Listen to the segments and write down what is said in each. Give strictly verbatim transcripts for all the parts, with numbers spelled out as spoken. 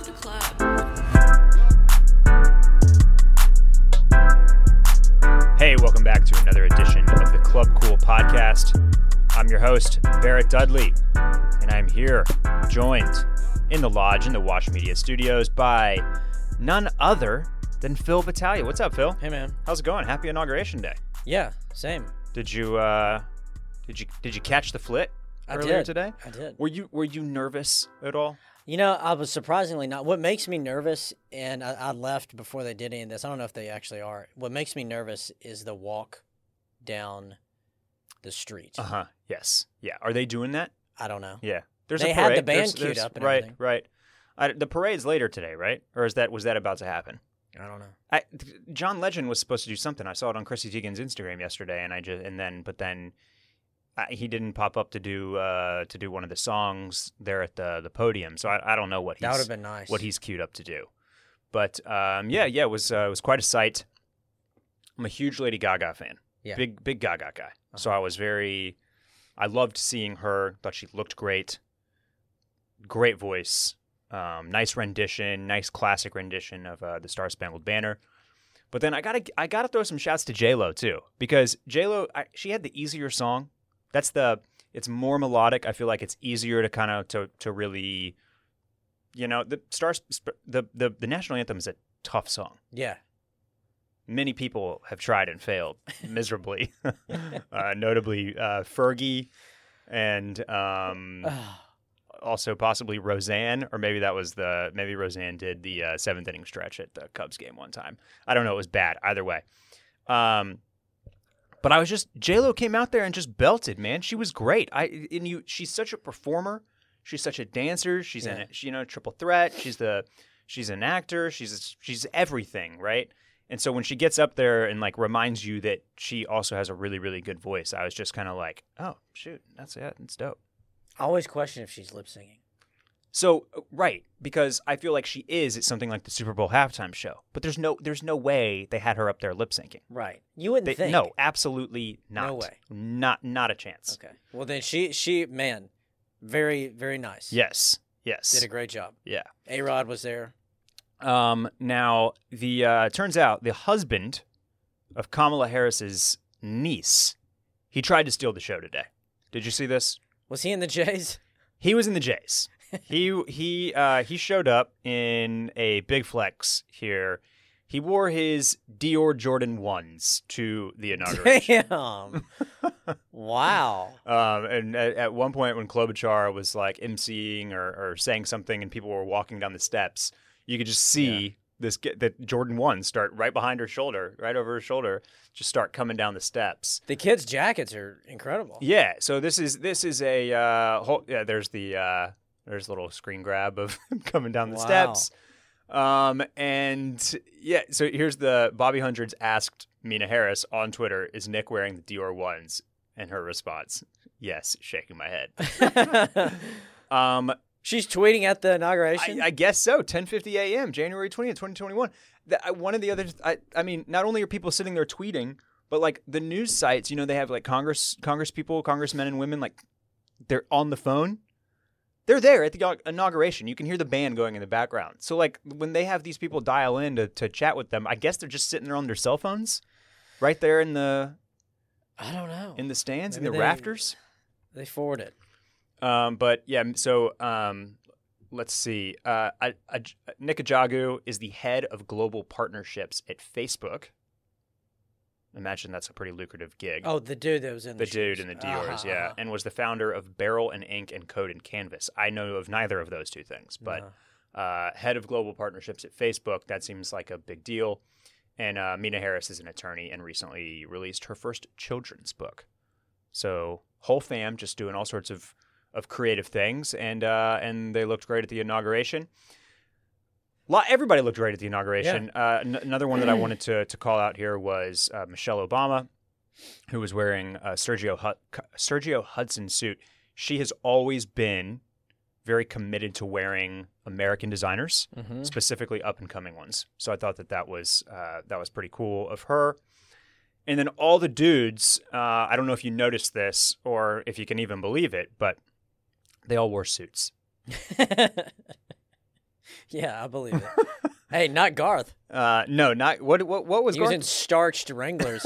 to the club. Hey, welcome back to another edition of the Club Cool Podcast. I'm your host, Barrett Dudley, and I'm here joined in the lodge in the Watch Media Studios by none other than Phil Battaglia. What's up, Phil? Hey, man. How's it going? Happy Inauguration Day. Yeah, same. Did you uh, did you did you catch the flit I earlier did. today? I did. Were you were you nervous at all? You know, I was surprisingly not. What makes me nervous, and I, I left before they did any of this. I don't know if they actually are. What makes me nervous is the walk down the street. Uh huh. Yes. Yeah. Are they doing that? I don't know. Yeah. There's They a had parade. the band There's- queued there's- up and right. everything. Right. I, the parade's later today, right? Or is that was that about to happen? I don't know. I, John Legend was supposed to do something. I saw it on Chrissy Teigen's Instagram yesterday, and I just and then but then I, he didn't pop up to do uh, to do one of the songs there at the the podium. So I, I don't know what he's That would have been nice. what he's queued up to do. But um, yeah, yeah, it was uh, it was quite a sight. I'm a huge Lady Gaga fan. Yeah. Big big Gaga guy. Uh-huh. So I was very I loved seeing her. Thought she looked great. Great voice. Um, nice rendition, nice classic rendition of uh, the Star Spangled Banner. But then I gotta I gotta throw some shouts to J Lo too, because J Lo she had the easier song. That's the it's more melodic. I feel like it's easier to kind of to to really, you know, the Star Sp- the the the national anthem is a tough song. Yeah. Many people have tried and failed miserably, uh, notably uh, Fergie and um, also possibly Roseanne, or maybe that was the maybe Roseanne did the uh, seventh inning stretch at the Cubs game one time. I don't know. It was bad either way. Um, but I was just J Lo came out there and just belted, man. She was great. I and you. She's such a performer. She's such a dancer. She's Yeah. an she, you know triple threat. She's the she's an actor. She's she's everything, right? And so when she gets up there and like reminds you that she also has a really really good voice, I was just kind of like, oh shoot, that's it. That's dope. I always question if she's lip singing. So right, because I feel like she is at something like the Super Bowl halftime show, but there's no there's no way they had her up there lip syncing. Right. You wouldn't They, think. no, absolutely not. No way. Not not a chance. Okay. Well, then she, she man, very, very nice. Yes. Yes. Did a great job. yeah. A-Rod was there. Um. Now the uh, turns out the husband of Kamala Harris's niece, he tried to steal the show today. Did you see this? Was he in the Jays? He was in the Jays. he he uh, he showed up in a big flex here. He wore his Dior Jordan ones to the inauguration. Damn. Wow. Um, and at, at one point when Klobuchar was like emceeing or, or saying something and people were walking down the steps, you could just see Yeah. this get that Jordan ones start right behind her shoulder, right over her shoulder, just start coming down the steps. The kids' jackets are incredible. Yeah, so this is this is a uh, whole, yeah. There's the uh, there's a little screen grab of him coming down the Wow. steps, um, and yeah. So here's the Bobby Hundreds asked Mina Harris on Twitter, "Is Nick wearing the Dior ones?" And her response, "Yes," shaking my head. um, She's tweeting at the inauguration. I, I guess so. ten fifty a.m. January twentieth, twenty twenty-one. The, I, one of the other, I, I mean, not only are people sitting there tweeting, but like the news sites, you know, they have like Congress, Congress people, congressmen and women, like they're on the phone. They're there at the inauguration. You can hear the band going in the background. So like when they have these people dial in to, to chat with them, I guess they're just sitting there on their cell phones, right there in the I don't know. in the stands, Maybe in the they- rafters. They forward it. Um, but yeah, so um, let's see. Uh, I, I, Nick Ajagu is the head of global partnerships at Facebook. Imagine that's a pretty lucrative gig. Oh, the dude that was in the the dude shoes. in the Dior's, Uh-huh, yeah, uh-huh. and was the founder of Barrel and Ink and Code and Canvas. I know of neither of those two things, but No. uh, head of global partnerships at Facebook, that seems like a big deal. And uh, Mina Harris is an attorney and recently released her first children's book. So whole fam just doing all sorts of of creative things, and uh, and they looked great at the inauguration. Lot, everybody looked great at the inauguration. Uh, n- another one that I wanted to to call out here was uh, Michelle Obama, who was wearing a Sergio Hud- Sergio Hudson suit. She has always been very committed to wearing American designers, Mhm. specifically up and coming ones. So I thought that that was uh, that was pretty cool of her. And then all the dudes, uh, I don't know if you noticed this or if you can even believe it, but they all wore suits. Yeah, I believe it. Hey, not Garth. Uh, no, not what. What, what was He was Garth? in starched Wranglers.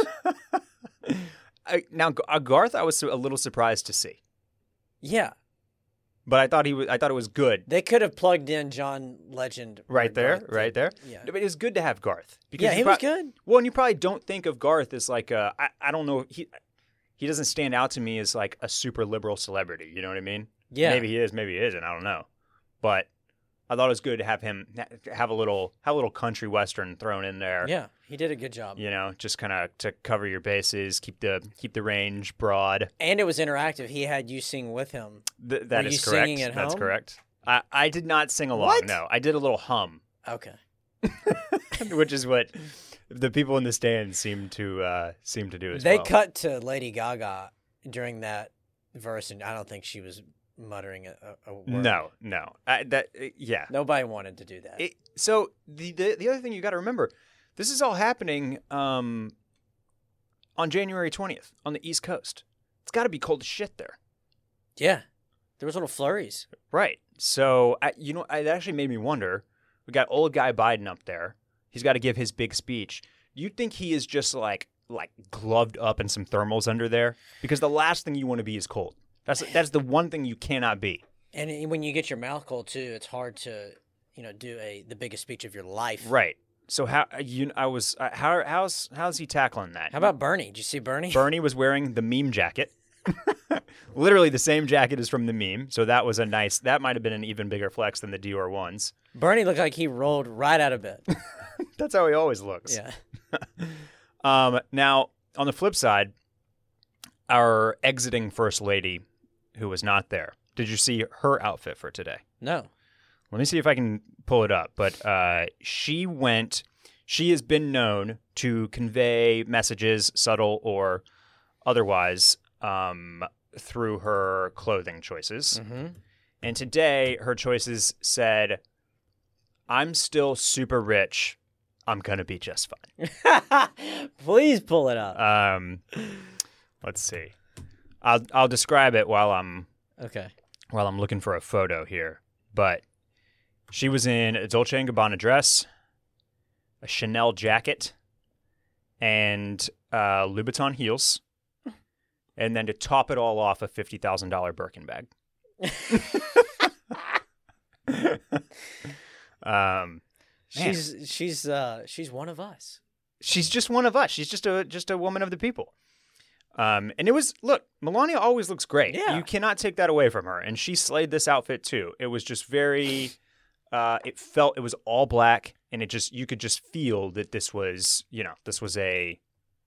I, now uh, Garth, I was a little surprised to see, Yeah, but I thought he was. I thought it was good. they could have plugged in John Legend Right or there, Garth right did. there. Yeah, But it's good to have Garth because yeah, you he was prob- good. Well, and you probably don't think of Garth as like a. I, I don't know. He he doesn't stand out to me as like a super liberal celebrity. You know what I mean? Yeah, Maybe he is. Maybe he isn't. I don't know. But I thought it was good to have him have a little have a little country western thrown in there. yeah, he did a good job. You know, just kind of to cover your bases, keep the keep the range broad. And it was interactive. He had you sing with him. Th- that Were is you correct. singing at That's home? correct. I, I did not sing along. What? No, I did a little hum, Okay. which is what the people in the stands seem to uh, seem to do as They well. cut to Lady Gaga during that verse, and I don't think she was muttering a, a a word. No, no. I, that uh, yeah. Nobody wanted to do that. It, so the, the the other thing you got to remember, this is all happening um, on January twentieth on the East Coast. It's got to be cold as shit there. Yeah. There was little flurries. Right. So, I, you know, it actually made me wonder. We got old guy Biden up there. He's got to give his big speech. Do you think he is just like like gloved up in some thermals under there? Because the last thing you want to be is cold. That's that's the one thing you cannot be. And it- when you get your mouth cold too, it's hard to, you know, do a the biggest speech of your life. Right. So how you I was uh, how how's how's he tackling that? How about Bernie? Did you see Bernie? Bernie was wearing the meme jacket. Literally the same jacket as from the meme. So that was a nice that might have been an even bigger flex than the Dior ones. Bernie looked like he rolled right out of bed. That's how he always looks. Yeah. Um, now, on the flip side, our exiting first lady, who was not there, did you see her outfit for today? No. Let me see if I can pull it up. But uh, she went, she has been known to convey messages, subtle or otherwise, um, through her clothing choices. Mm-hmm. And today, her choices said, I'm still super rich. I'm going to be just fine. Please pull it up. Um, let's see. I'll I'll describe it while I'm Okay. while I'm looking for a photo here. But she was in a Dolce and Gabbana dress, a Chanel jacket, and uh, Louboutin heels, and then to top it all off, a fifty thousand dollar Birkin bag. um, Man. She's she's uh she's one of us. she's just one of us. She's just a just a woman of the people. Um, and it was look, Melania always looks great. Yeah. You cannot take that away from her, and she slayed this outfit too. It was just very. Uh, it felt it was all black, and it just you could just feel that this was you know this was a.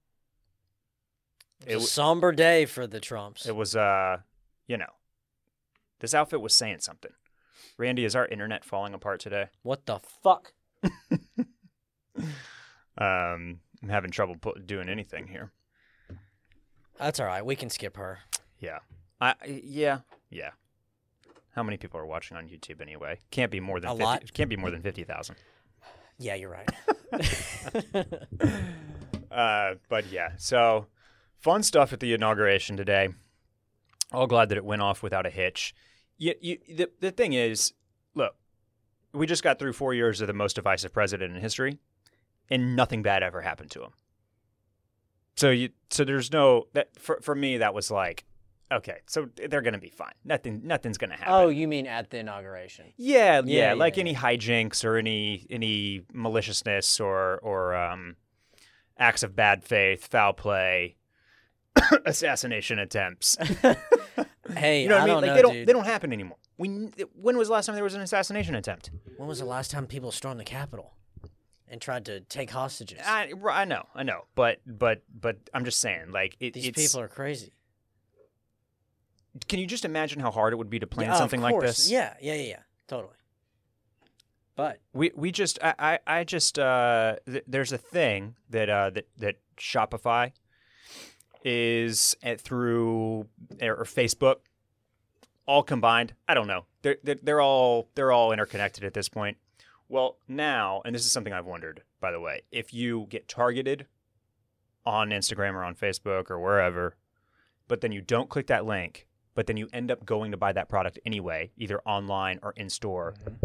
It was It a somber day for the Trumps. It was uh, you know, this outfit was saying something. Randy, is our internet falling apart today? What the fuck? Um, I'm having trouble pu- doing anything here. That's all right. We can skip her. Yeah. I yeah yeah. How many people are watching on YouTube anyway? Can't be more than A 50, lot. Can't be more than fifty thousand. Yeah, you're right. Uh, but yeah, so fun stuff at the inauguration today. All glad that it went off without a hitch. You, you, the the thing is, look, we just got through four years of the most divisive president in history, and nothing bad ever happened to him. So you, so there's no that for for me that was like, okay, so they're gonna be fine. Nothing, nothing's gonna happen. Oh, you mean at the inauguration? Yeah, yeah, Yeah, like yeah, any hijinks or any any maliciousness or or um, acts of bad faith, foul play, assassination attempts. Hey, You know what I, I mean? don't Like know, they don't dude. they don't happen anymore. We when was the last time there was an assassination attempt? When was the last time people stormed the Capitol and tried to take hostages? I, I know, I know, but but but I'm just saying, like it, These it's. people are crazy. Can you just imagine how hard it would be to plan Yeah, something of like course. this? Yeah, yeah, yeah, yeah. Totally. But We we just I I, I just uh th- there's a thing that uh that that Shopify is at through or Facebook all combined. I don't know. They're, they're they're all they're all interconnected at this point. Well, now, and this is something I've wondered, by the way, if you get targeted on Instagram or on Facebook or wherever, but then you don't click that link, but then you end up going to buy that product anyway, either online or in store.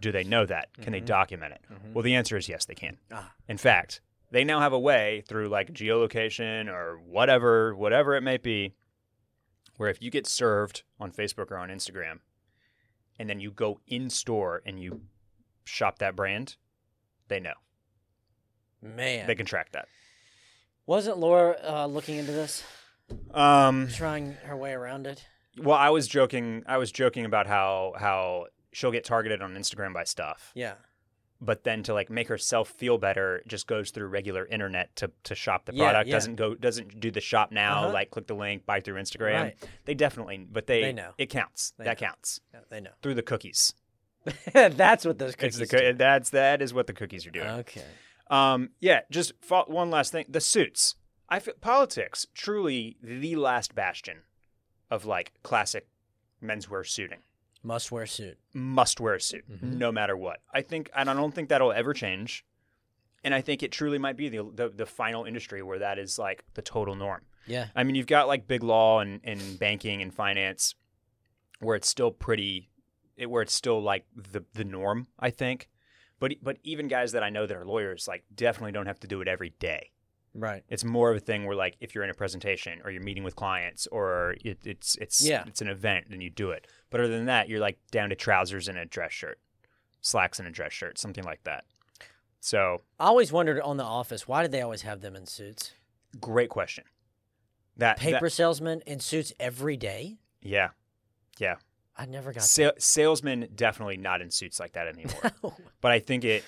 do they know that? Can mm-hmm. they document it? Mm-hmm. Well, the answer is yes, they can. Ah. In fact, they now have a way through like geolocation or whatever, whatever it may be, where if you get served on Facebook or on Instagram, and then you go in store and you shop that brand, they know. Man. They can track that. Wasn't Laura uh, looking into this? Um, Trying her way around it? Well, I was joking. I was joking about how how she'll get targeted on Instagram by stuff. Yeah. But then to like make herself feel better, just goes through regular internet to, to shop the product. Yeah, yeah. Doesn't go doesn't do the shop now, uh-huh. like click the link, buy through Instagram. Right. They definitely, but they, they know. It counts. They that know. counts. Yeah, they know. Through the cookies. That's what those cookies It's the, do. That's that is what the cookies are doing. Okay. Um. Yeah. Just fo- one last thing. The suits. I feel politics truly the last bastion of like classic menswear suiting. Must wear suit. Must wear a suit, Mm-hmm. no matter what. I think, and I don't think that'll ever change. And I think it truly might be the, the the final industry where that is like the total norm. Yeah. I mean, you've got like big law and, and banking and finance, where it's still pretty, it, where it's still like the the norm. I think, but but even guys that I know that are lawyers, like definitely don't have to do it every day. Right. It's more of a thing where like if you're in a presentation or you're meeting with clients or it, it's it's Yeah. it's an event, then you do it. But other than that, you're like down to trousers and a dress shirt, slacks and a dress shirt, something like that. So I always wondered on The Office, why did they always have them in suits? great question. That Paper that, salesmen in suits every day? yeah, yeah. I never got Sa- salesmen definitely not in suits like that anymore. that. But I think it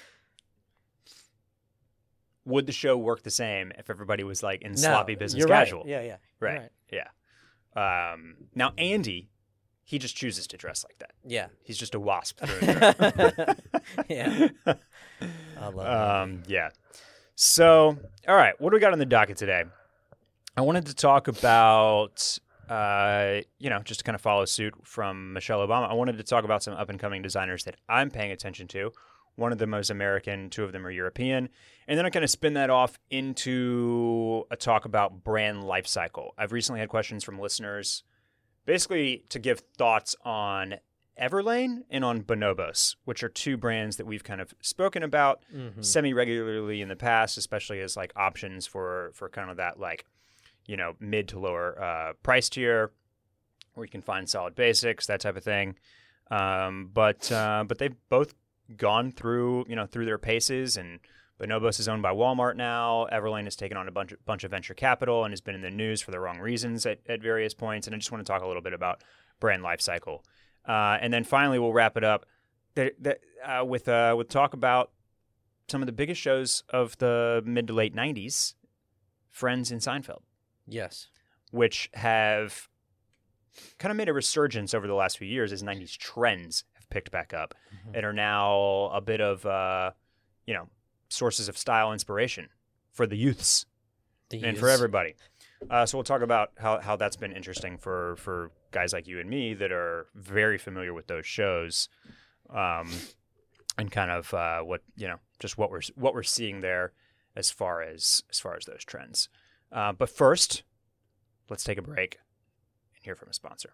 would the show work the same if everybody was like in No, sloppy business you're casual. Right. Yeah, yeah. Right. You're right. Yeah. Um, now Andy, he just chooses to dress like that. Yeah. He's just a wasp through and through. Yeah. I love Um, yeah. So, all right, what do we got on the docket today? I wanted to talk about, uh, you know, just to kind of follow suit from Michelle Obama. I wanted to talk about some up and coming designers that I'm paying attention to. One of them is American, two of them are European. And then I kind of spin that off into a talk about brand life cycle. I've recently had questions from listeners basically to give thoughts on Everlane and on Bonobos, which are two brands that we've kind of spoken about Mhm. semi-regularly in the past, especially as like options for, for kind of that like, you know, mid to lower uh, price tier where you can find solid basics, that type of thing. Um, but uh, but they've both gone through, you know, through their paces, and Bonobos is owned by Walmart now. Everlane has taken on a bunch of, bunch of venture capital and has been in the news for the wrong reasons at, at various points. And I just want to talk a little bit about brand life cycle. Uh, and then finally, we'll wrap it up the, the, uh, with uh, with talk about some of the biggest shows of the mid to late nineties, Friends and Seinfeld, Yes. which have kind of made a resurgence over the last few years as nineties trends have picked back up Mhm. and are now a bit of, uh, you know, sources of style inspiration for the youths The and for youths. everybody. Uh, so we'll talk about how, how that's been interesting for, for guys like you and me that are very familiar with those shows, um, and kind of uh, what you know, just what we're what we're seeing there as far as as far as those trends. Uh, but first, let's take a break and hear from a sponsor.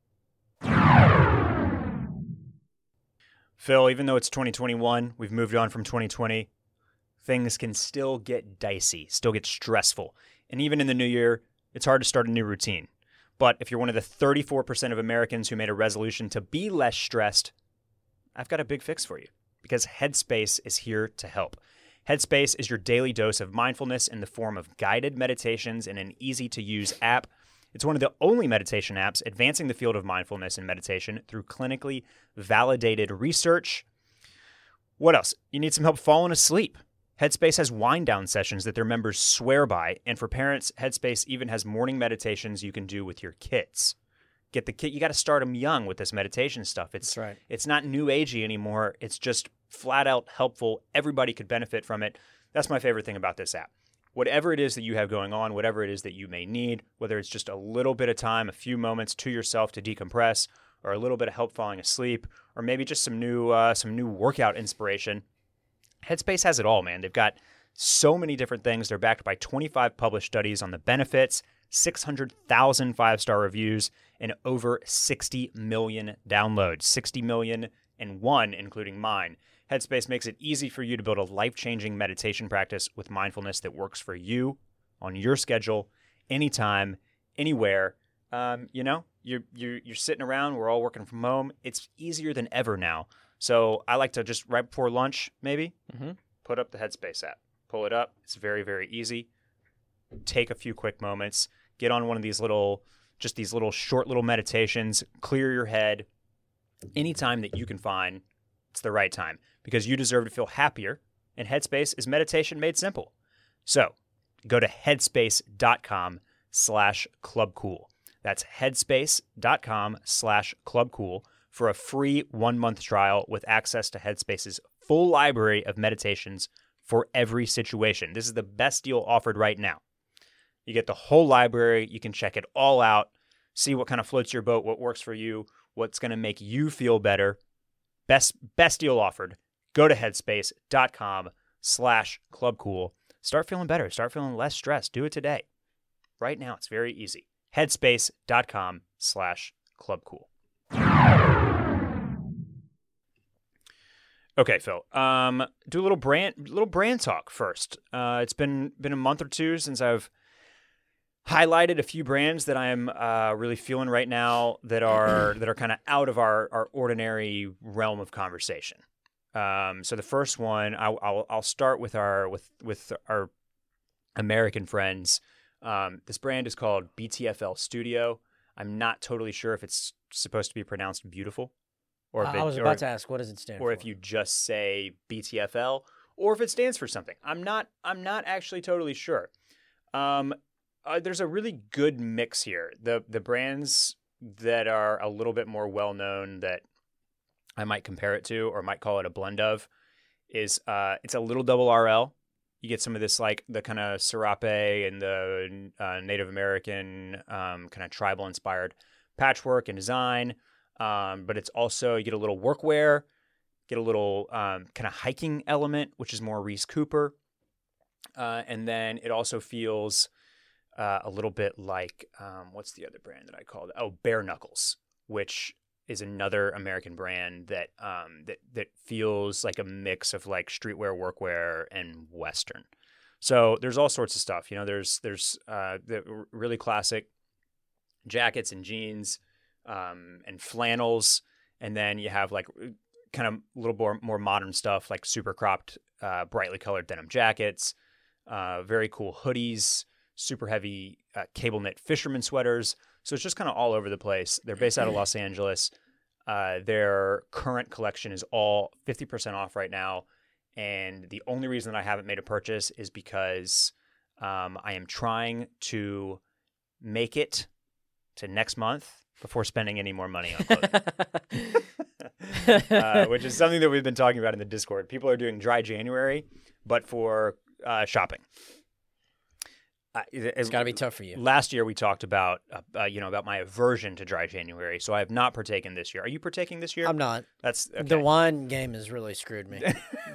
Phil, even though it's twenty twenty-one, we've moved on from twenty twenty. Things can still get dicey, still get stressful. And even in the new year, it's hard to start a new routine. But if you're one of the thirty-four percent of Americans who made a resolution to be less stressed, I've got a big fix for you, because Headspace is here to help. Headspace is your daily dose of mindfulness in the form of guided meditations in an easy-to-use app. It's one of the only meditation apps advancing the field of mindfulness and meditation through clinically validated research. What else? You need some help falling asleep? Headspace has wind-down sessions that their members swear by, and for parents, Headspace even has morning meditations you can do with your kids. Get the kid. You got to start them young with this meditation stuff. It's That's right. It's not new agey anymore. It's just flat out helpful. Everybody could benefit from it. That's my favorite thing about this app. Whatever it is that you have going on, whatever it is that you may need, whether it's just a little bit of time, a few moments to yourself to decompress, or a little bit of help falling asleep, or maybe just some new uh, some new workout inspiration, Headspace has it all, man. They've got so many different things. They're backed by twenty-five published studies on the benefits, six hundred thousand five-star reviews, and over sixty million downloads. sixty million and one, including mine. Headspace makes it easy for you to build a life-changing meditation practice with mindfulness that works for you on your schedule, anytime, anywhere. Um, you know, you're, you're, you're sitting around. We're all working from home. It's easier than ever now. So I like to just right before lunch, maybe, Mm-hmm. put up the Headspace app. Pull it up. It's very, very easy. Take a few quick moments. Get on one of these little, just these little short little meditations. Clear your head. Anytime that you can find, it's the right time because you deserve to feel happier. And Headspace is meditation made simple. So go to headspace.com slash clubcool. That's headspace.com slash clubcool for a free one-month trial with access to Headspace's full library of meditations for every situation. This is the best deal offered right now. You get the whole library. You can check it all out, see what kind of floats your boat, what works for you, what's going to make you feel better. Best best deal offered. Go to headspace.com slash clubcool. Start feeling better. Start feeling less stressed. Do it today. Right now, it's very easy. Headspace.com slash clubcool. Okay, Phil. Um, do a little brand, little brand talk first. Uh, it's been been a month or two since I've highlighted a few brands that I'm uh, really feeling right now that are that are kind of out of our, our ordinary realm of conversation. Um, so the first one, I'll, I'll I'll start with our with with our American friends. Um, this brand is called B T F L Studio. I'm not totally sure if it's supposed to be pronounced beautiful. Or if I it, was or about if- to ask, what does it stand or for? if you just say B T F L, or if it stands for something. I'm not. I'm not actually totally sure. Um, uh, there's a really good mix here. The the brands that are a little bit more well known that I might compare it to, or might call it a blend of, is uh, it's a little double R L. You get some of this like the kind of serape and the uh, Native American um, kind of tribal inspired patchwork and design. Um, but it's also, you get a little workwear, get a little um, kind of hiking element, which is more Reese Cooper. Uh, and then it also feels uh, a little bit like, um, what's the other brand that I called? Oh, Bare Knuckles, which is another American brand that um, that that feels like a mix of like streetwear, workwear, and Western. So there's all sorts of stuff. You know, there's there's uh, the really classic jackets and jeans. Um, and flannels, and then you have like kind of a little more, more modern stuff like super cropped, uh, brightly colored denim jackets, uh, very cool hoodies, super heavy uh, cable knit fisherman sweaters. So it's just kind of all over the place. They're based out of Los Angeles. Uh, their current collection is all fifty percent off right now, and the only reason that I haven't made a purchase is because um, I am trying to make it to next month before spending any more money on clothing, uh, which is something that we've been talking about in the Discord. People are doing dry January, but for uh, shopping. Uh, it, It's got to be tough for you. Last year we talked about, uh, uh, you know, about my aversion to dry January, so I have not partaken this year. Are you partaking this year? I'm not. That's okay. The wine game has really screwed me.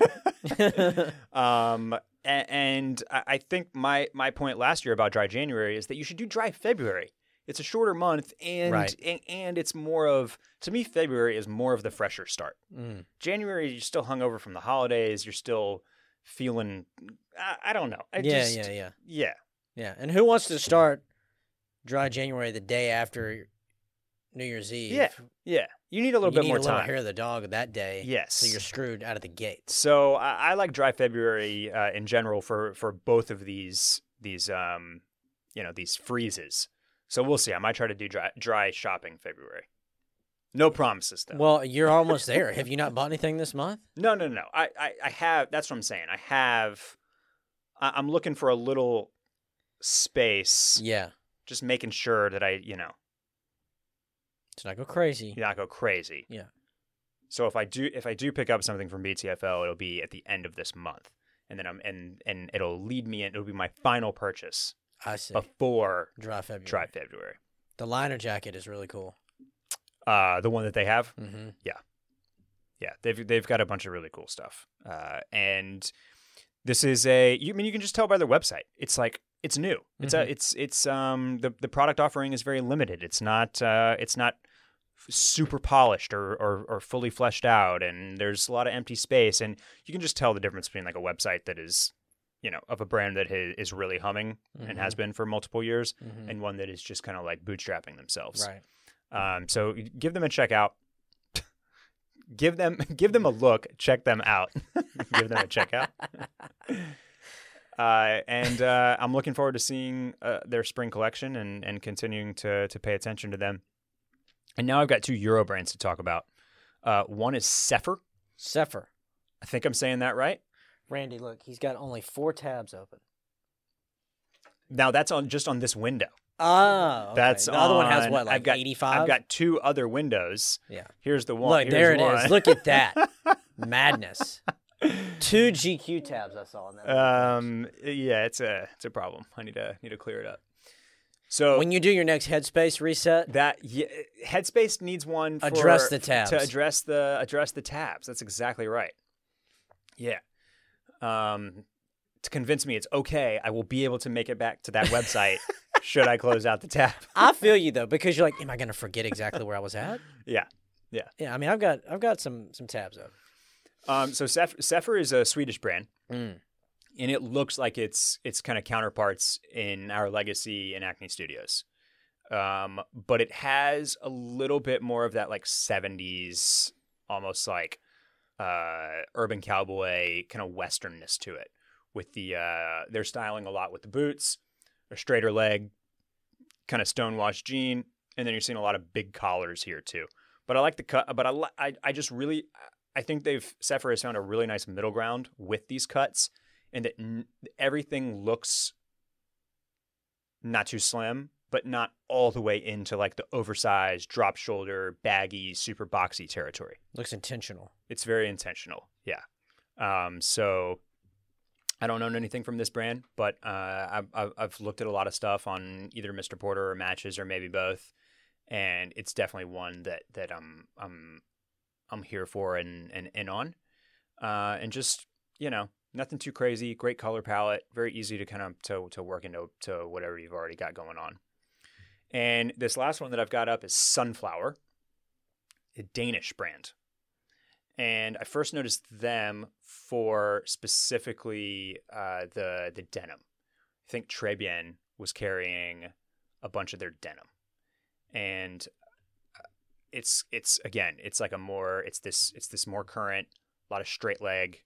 um, and, and I I think my my point last year about dry January is that you should do dry February. It's a shorter month, and, Right. and and it's more of, to me, February is more of the fresher start. Mm. January, you're still hungover from the holidays. You're still feeling, I, I don't know. I Yeah, just, yeah, yeah. yeah. Yeah. And who wants to start dry January the day after New Year's Eve? Yeah, Yeah. You need a little you bit need more a little time. hair of the dog that day. Yes. So you're screwed out of the gate. So I, I like dry February uh, in general for, for both of these these um you know these freezes. So we'll see. I might try to do dry, dry shopping February. No promises though. Well, you're almost there. Have you not bought anything this month? No, no, no. I, I, I have. That's what I'm saying. I have. I, I'm looking for a little space. Yeah. Just making sure that I, you know, Let's not go crazy. not go crazy. Yeah. So if I do, if I do pick up something from B T F L, it'll be at the end of this month, and then I'm and and it'll lead me in. It'll be my final purchase I see. before Dry February. dry February. The liner jacket is really cool. Uh, the one that they have. Mm-hmm. Yeah, they've they've got a bunch of really cool stuff. Uh, and this is a. You I mean you can just tell by their website. It's like it's new. It's Mhm. a. It's it's um the the product offering is very limited. It's not uh it's not super polished or, or or fully fleshed out, and there's a lot of empty space, and you can just tell the difference between like a website that is, you know, of a brand that ha- is really humming Mm-hmm. and has been for multiple years, Mm-hmm. and one that is just kind of like bootstrapping themselves. Right. Um, so give them a check out. give them give them a look. Check them out. Give them a check out. Uh, and uh, I'm looking forward to seeing uh, their spring collection and, and continuing to to pay attention to them. And now I've got two Euro brands to talk about. Uh, one is Sephir. Sephir. I think I'm saying that right. Randy, look, he's got only four tabs open. Now that's on just on this window. Ah, okay. That's the other one has on- what, like I've got, eighty-five? I've got two other windows. Yeah. Here's the one. Look, here's there it one. is. Look at that. Madness. Two G Q tabs I saw in that. Um. Yeah, it's a it's a problem. I need to need to clear it up. So When you do your next Headspace reset, that yeah, Headspace needs one for, Address the tabs. to address the address the tabs. That's exactly right. Yeah. Um. To convince me it's okay, I will be able to make it back to that website. Should I close out the tab? I feel you though, because you're like, am I going to forget exactly where I was at? Yeah. Yeah, I mean, I've got I've got some some tabs up. Um. So Seph- Sephir is a Swedish brand. Mm. And it looks like it's it's kind of counterparts in our Legacy and Acne Studios, um, but it has a little bit more of that like seventies, almost like uh, urban cowboy kind of westernness to it. With the uh, they're styling a lot with the boots, a straighter leg, kind of stonewashed jean, and then you're seeing a lot of big collars here too. But I like the cut. But I li- I I just really I think they've Sephir has found a really nice middle ground with these cuts. And that n- everything looks not too slim, but not all the way into like the oversized, drop shoulder, baggy, super boxy territory. Looks intentional. It's very intentional. Yeah. Um, so I don't own anything from this brand, but uh, I've, I've looked at a lot of stuff on either Mister Porter or Matches or maybe both. And it's definitely one that, that I'm, I'm, I'm here for and, and, and on. Uh, and just, you know, nothing too crazy, great color palette, very easy to kind of to, to work into to whatever you've already got going on. And this last one that I've got up is Sunflower, a Danish brand. And I first noticed them for specifically uh, the the denim. I think Trebien was carrying a bunch of their denim. And it's it's again, it's like a more it's this it's this more current, a lot of straight leg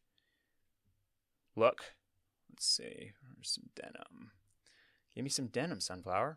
look. Let's see. There's some denim. Give me some denim, Sunflower.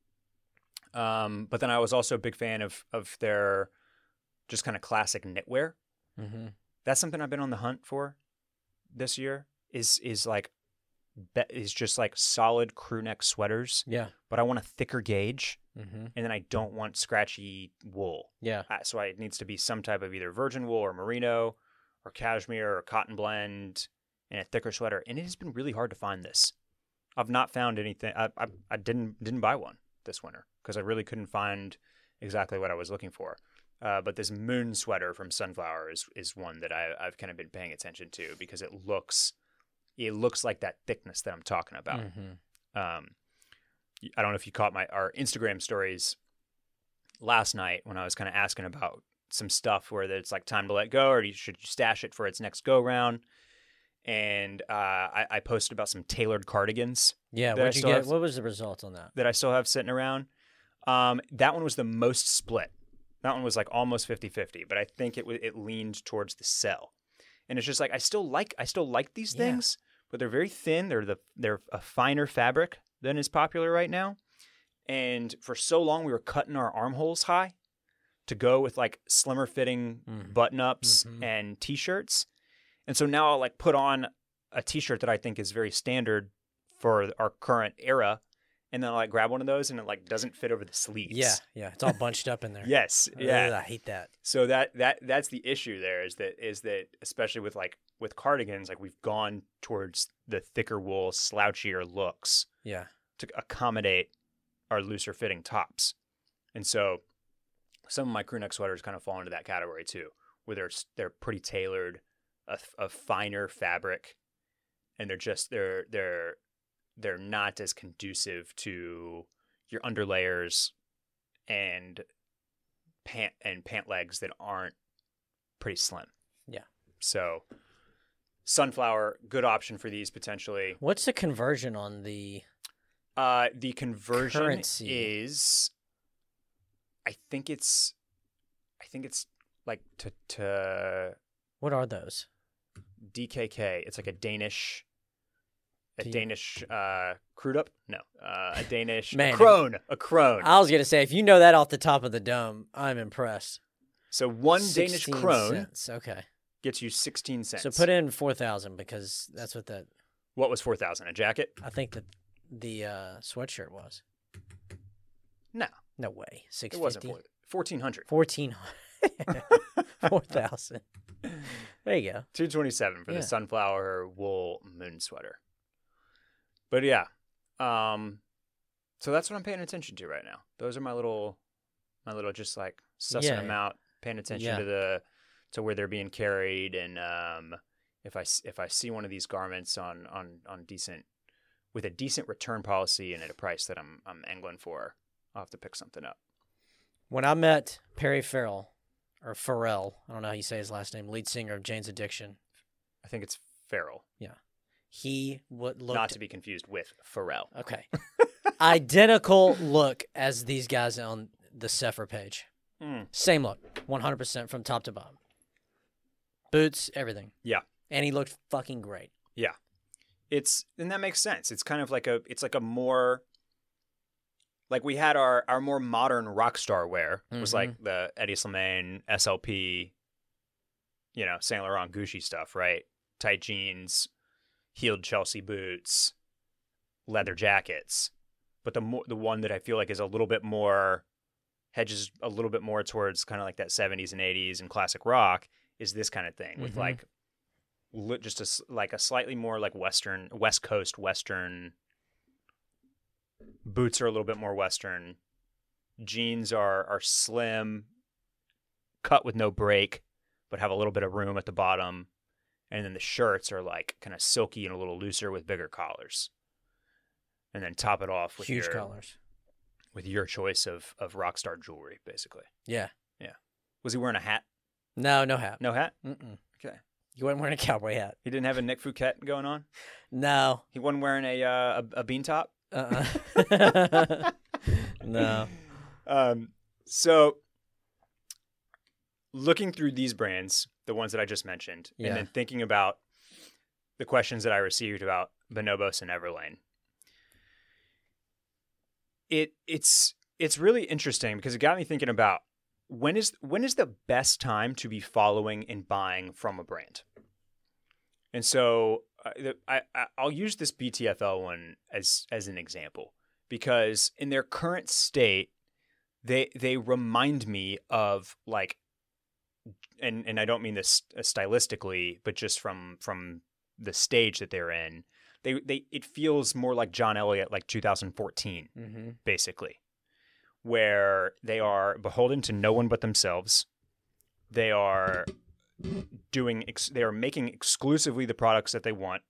Um, but then I was also a big fan of of their just kind of classic knitwear. Mm-hmm. That's something I've been on the hunt for this year. Is is like be, is just like solid crew neck sweaters. Yeah. But I want a thicker gauge, Mm-hmm. and then I don't want scratchy wool. Yeah. Uh, so I, it needs to be some type of either virgin wool or merino, or cashmere or cotton blend. And a thicker sweater, and it has been really hard to find this. I've not found anything. I I, I didn't didn't buy one this winter because I really couldn't find exactly what I was looking for. Uh, but this moon sweater from Sunflower is is one that I, I've kind of been paying attention to because it looks it looks like that thickness that I'm talking about. Mm-hmm. Um, I don't know if you caught my our Instagram stories last night when I was kind of asking about some stuff where it's like time to let go, or you should you stash it for its next go round. And uh, I, I posted about some tailored cardigans Yeah. that I What'd you still get? have- What was the result on that? that I still have sitting around. Um, that one was the most split. That one was like almost fifty-fifty, but I think it w- it leaned towards the sell. And it's just like I still like I still like these Yeah. things, but they're very thin. They're the they're a finer fabric than is popular right now. And for so long we were cutting our armholes high to go with like slimmer fitting Mm. button-ups Mhm. and t-shirts. And so now I'll like put on a t-shirt that I think is very standard for our current era, and then I'll like grab one of those and it like doesn't fit over the sleeves. Yeah. Yeah. It's all bunched up in there. Yes. Ugh, Yeah. I hate that. So that that that's the issue there is that is that especially with like with cardigans, like we've gone towards the thicker wool, slouchier looks Yeah. to accommodate our looser fitting tops. And so some of my crew neck sweaters kind of fall into that category too, where they're they're pretty tailored, a, a finer fabric, and they're just they're they're they're not as conducive to your underlayers and pant and pant legs that aren't pretty slim. Yeah. So Sunflower, good option for these potentially. What's the conversion on the Uh, the conversion currency? is, I think it's, I think it's like to to What are those? D K K. It's like a Danish, a D- Danish uh, crude up. No, uh, a Danish Man, a crone, a crone. I was gonna say, if you know that off the top of the dome, I'm impressed. So one Danish sixteen crone cents. Okay. gets you sixteen cents. So put in four thousand because that's what that. What was four thousand? A jacket? I think that the uh, sweatshirt was. No, No way. Six it wasn't fifty. fourteen hundred. Fourteen. Four thousand. There you go. Two twenty seven for Yeah. the sunflower wool moon sweater. But yeah, um, so that's what I'm paying attention to right now. Those are my little, my little just like sussing Yeah, them yeah. out, paying attention Yeah. to the to where they're being carried, and um, if I s- if I see one of these garments on on on decent with a decent return policy and at a price that I'm I'm angling for, I'll have to pick something up. When I met Perry Farrell, or Farrell, I don't know how you say his last name, lead singer of Jane's Addiction, I think it's Farrell, he would look not to be confused with Pharrell. okay, identical look as these guys on the Sephora page. Mm. Same look, one hundred percent from top to bottom. Boots, everything. Yeah. And he looked fucking great. It's and that makes sense. It's kind of like a it's like a more like we had our our more modern rock star wear was Mhm. like the Eddie Slimane, S L P, you know, Saint Laurent, Gucci stuff, right? Tight jeans, heeled Chelsea boots, leather jackets. But the mo- the one that I feel like is a little bit more hedges a little bit more towards kind of like that seventies and eighties and classic rock is this kind of thing with Mhm. like li- just a s- like a slightly more like western west coast western boots are a little bit more western, jeans are are slim, cut with no break but have a little bit of room at the bottom, and then the shirts are like kind of silky and a little looser with bigger collars, and then top it off with Huge your collars. with your choice of of rock star jewelry basically. Yeah. Was he wearing a hat? No, no hat. No hat? Mm-mm. Okay. You wasn't wearing a cowboy hat. He didn't have a Nick Fouquet going on? No. He wasn't wearing a uh, a, a bean top? Uh-uh. No. Um, so looking through these brands, the ones that I just mentioned, Yeah. and then thinking about the questions that I received about Bonobos and Everlane, it it's it's really interesting because it got me thinking about when is when is the best time to be following and buying from a brand. And so uh, the, I, I I'll use this B T F L one as as an example because in their current state, they they remind me of like, and and I don't mean this stylistically, but just from from the stage that they're in, they they it feels more like John Elliott, like two thousand fourteen, Mm-hmm. basically, where they are beholden to no one but themselves. They are doing ex- they are making exclusively the products that they want.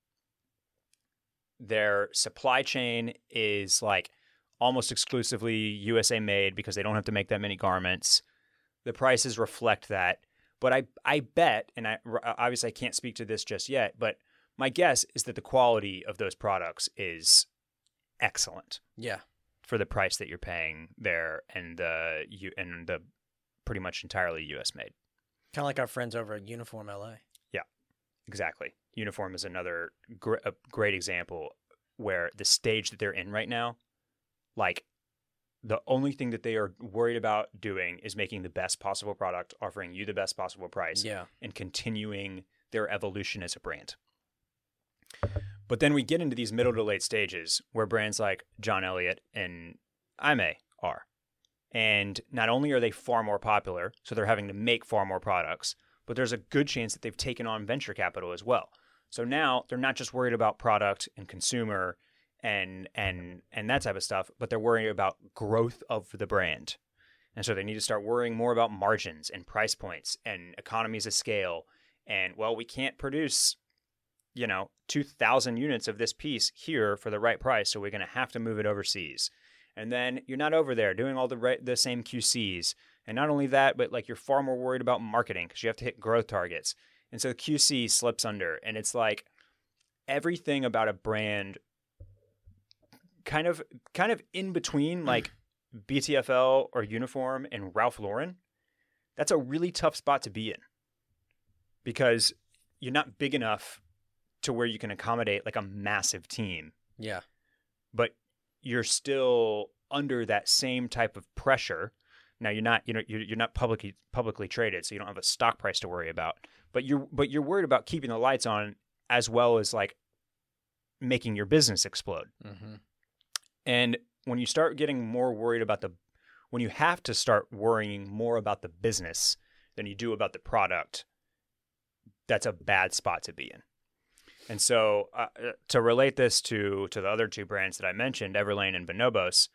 Their supply chain is like almost exclusively U S A made because they don't have to make that many garments. The prices reflect that. But I I bet, and I obviously I can't speak to this just yet, but my guess is that the quality of those products is excellent Yeah. for the price that you're paying there, and the you and the pretty much entirely U S made. Kind of like our friends over at Uniform L A. Exactly. Uniform is another gr- a great example where the stage that they're in right now, like the only thing that they are worried about doing is making the best possible product, offering you the best possible price, Yeah. and continuing their evolution as a brand. But then we get into these middle to late stages where brands like John Elliott and Aimé are. And not only are they far more popular, so they're having to make far more products, but there's a good chance that they've taken on venture capital as well. So now they're not just worried about product and consumer and and and that type of stuff, but they're worried about growth of the brand. And so they need to start worrying more about margins and price points and economies of scale. And well, we can't produce, you know, two thousand units of this piece here for the right price, so we're going to have to move it overseas. And then you're not over there doing all the right, the same Q Cs And not only that, but like you're far more worried about marketing because you have to hit growth targets. And so Q C slips under. And it's like everything about a brand kind of kind of in between like B T F L or Uniform and Ralph Lauren. That's a really tough spot to be in because you're not big enough to where you can accommodate like a massive team. Yeah. But you're still under that same type of pressure. Now you're not, you know, you're, you're not publicly publicly traded, so you don't have a stock price to worry about. But you're but you're worried about keeping the lights on as well as like making your business explode. Mm-hmm. And when you start getting more worried about the, when you have to start worrying more about the business than you do about the product, that's a bad spot to be in. And so uh, to relate this to to the other two brands that I mentioned, Everlane and Bonobos,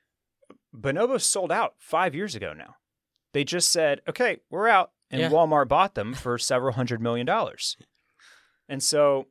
Bonobos sold out five years ago now. They just said, okay, we're out. And Yeah. Walmart bought them for several hundred million dollars. And so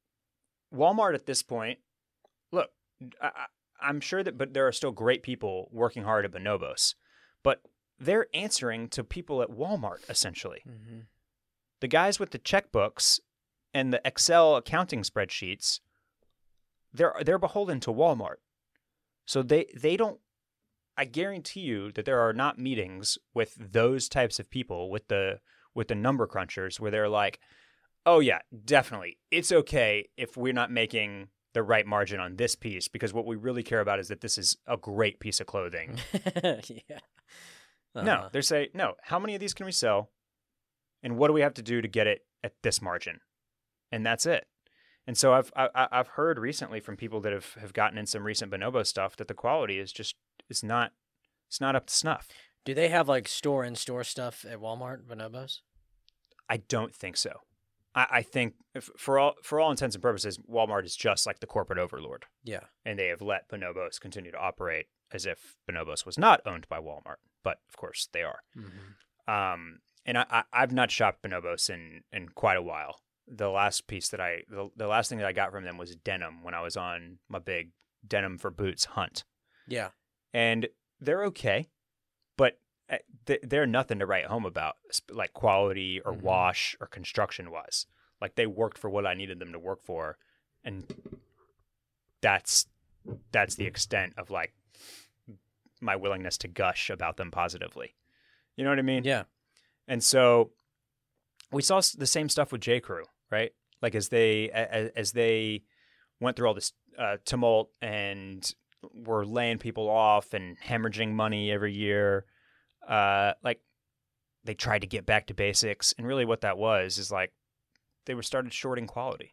Walmart at this point, look, I, I'm sure that but there are still great people working hard at Bonobos, but they're answering to people at Walmart, essentially. Mm-hmm. The guys with the checkbooks and the Excel accounting spreadsheets, they're they're beholden to Walmart. So they, they don't, I guarantee you that there are not meetings with those types of people, with the with the number crunchers, where they're like, oh yeah, definitely, it's okay if we're not making the right margin on this piece, because what we really care about is that this is a great piece of clothing. yeah. Uh-huh. No, they say, no, how many of these can we sell? And what do we have to do to get it at this margin? And that's it. And so I've I, I've heard recently from people that have, have gotten in some recent Bonobo stuff that the quality is just it's not it's not up to snuff. Do they have like store in store stuff at Walmart, Bonobos? I don't think so. I, I think if, for all for all intents and purposes, Walmart is just like the corporate overlord. Yeah. And they have let Bonobos continue to operate as if Bonobos was not owned by Walmart. But of course they are. Mm-hmm. Um, and I, I, I've not shopped Bonobos in, in quite a while. The last piece that I, the, the last thing that I got from them was denim when I was on my big denim for boots hunt. Yeah. And they're okay, but they're nothing to write home about, like quality or mm-hmm. wash or construction wise. Like they worked for what I needed them to work for. And that's, that's the extent of like my willingness to gush about them positively. You know what I mean? Yeah. And so we saw the same stuff with J. Crew, right? Like as they as, as they went through all this uh, tumult and were laying people off and hemorrhaging money every year, uh, like they tried to get back to basics. And really, what that was is like they were started shorting quality.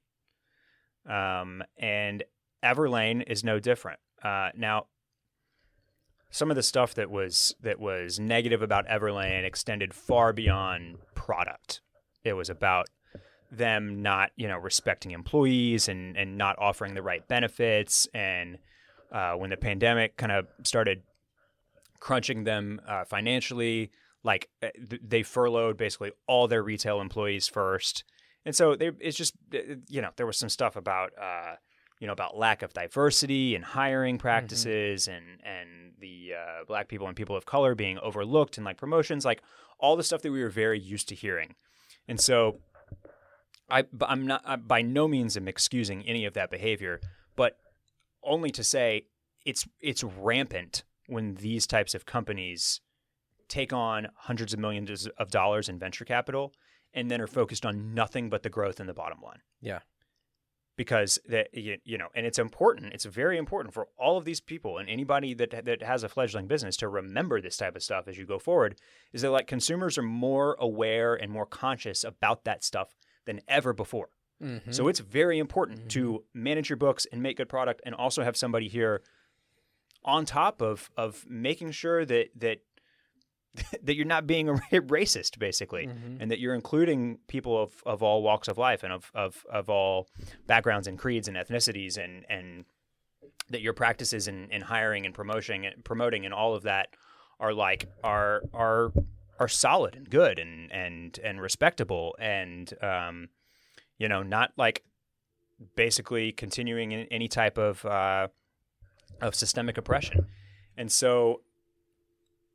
Um, and Everlane is no different. Uh, now, some of the stuff that was that was negative about Everlane extended far beyond product. It was about them not, you know, respecting employees and, and not offering the right benefits. And uh, when the pandemic kind of started crunching them uh, financially, like they furloughed basically all their retail employees first. And so they, it's just, you know, there was some stuff about, uh, you know, about lack of diversity and hiring practices mm-hmm. and, and the uh, black people and people of color being overlooked in like promotions, like all the stuff that we were very used to hearing. And so I, I'm not, I, by no means am excusing any of that behavior, but only to say it's, it's rampant when these types of companies take on hundreds of millions of dollars in venture capital and then are focused on nothing but the growth in the bottom line. Yeah. Because that, you know, and it's important, it's very important for all of these people and anybody that that has a fledgling business to remember this type of stuff as you go forward, is that like consumers are more aware and more conscious about that stuff than ever before. Mm-hmm. So it's very important mm-hmm. to manage your books and make good product and also have somebody here on top of of making sure that that that you're not being a racist, basically, mm-hmm. and that you're including people of, of all walks of life and of, of, of all backgrounds and creeds and ethnicities, and, and that your practices in, in hiring and promoting and promoting and all of that are like are are are solid and good and and and respectable, and um, you know, not like basically continuing in any type of uh, of systemic oppression. And so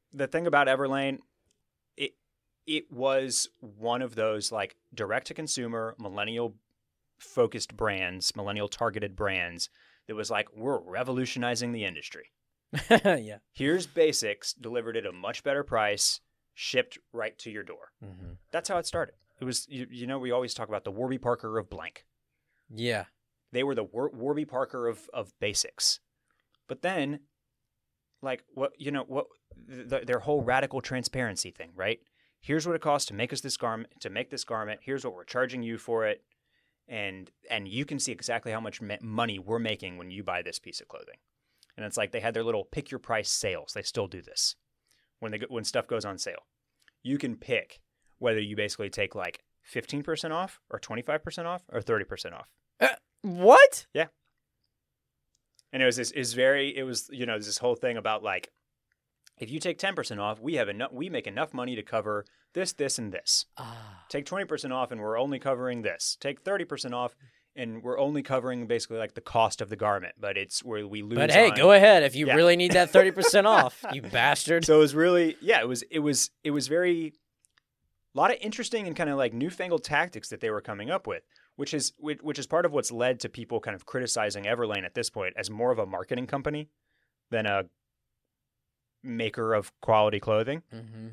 the thing about Everlane, it it was one of those like direct to consumer, millennial focused brands, millennial targeted brands that was like, we're revolutionizing the industry. Yeah. Here's basics delivered at a much better price, shipped right to your door. Mm-hmm. That's how it started. It was, you, you know, we always talk about the Warby Parker of blank. Yeah. They were the War- Warby Parker of, of basics. But then, like, what, you know, what, th- their whole radical transparency thing, right? Here's what it costs to make us this garment, to make this garment. Here's what we're charging you for it. And, and you can see exactly how much ma- money we're making when you buy this piece of clothing. And it's like they had their little pick your price sales. They still do this when they when stuff goes on sale. You can pick whether you basically take like fifteen percent off or twenty-five percent off or thirty percent off. Uh, what? Yeah. And it was this is very it was you know there's this whole thing about like if you take ten percent off, we have enough we make enough money to cover this, this, and this. Ah. Take twenty percent off and we're only covering this. Take thirty percent off and we're only covering basically like the cost of the garment, but it's where we lose. But hey, on... go ahead if you Yeah. really need that thirty percent off, you bastard. So it was really, yeah, it was, it was, it was very, a lot of interesting and kind of like newfangled tactics that they were coming up with, which is, which is part of what's led to people kind of criticizing Everlane at this point as more of a marketing company than a maker of quality clothing. Mm-hmm.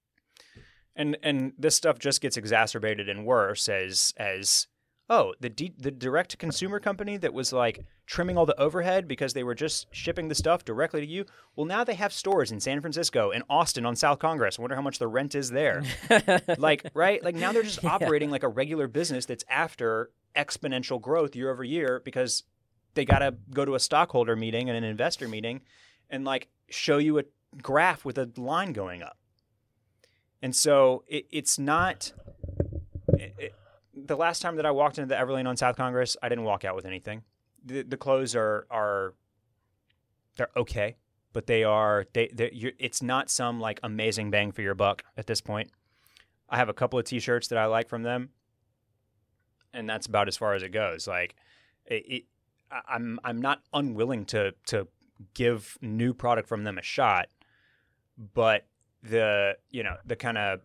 And and this stuff just gets exacerbated and worse as as oh the D, the direct to consumer company that was like trimming all the overhead because they were just shipping the stuff directly to you. Well, now they have stores in San Francisco and Austin on South Congress. I wonder how much the rent is there. Like right, like now they're just Yeah. operating like a regular business that's after exponential growth year over year because they got to go to a stockholder meeting and an investor meeting and like show you a graph with a line going up. And so it, it's not it, it, the last time that I walked into the Everlane on South Congress, I didn't walk out with anything. The, the clothes are are they're okay, but they are they you're, it's not some like amazing bang for your buck at this point. I have a couple of T-shirts that I like from them, and that's about as far as it goes. Like it, it I'm I'm not unwilling to to give new product from them a shot, but the you know the kind of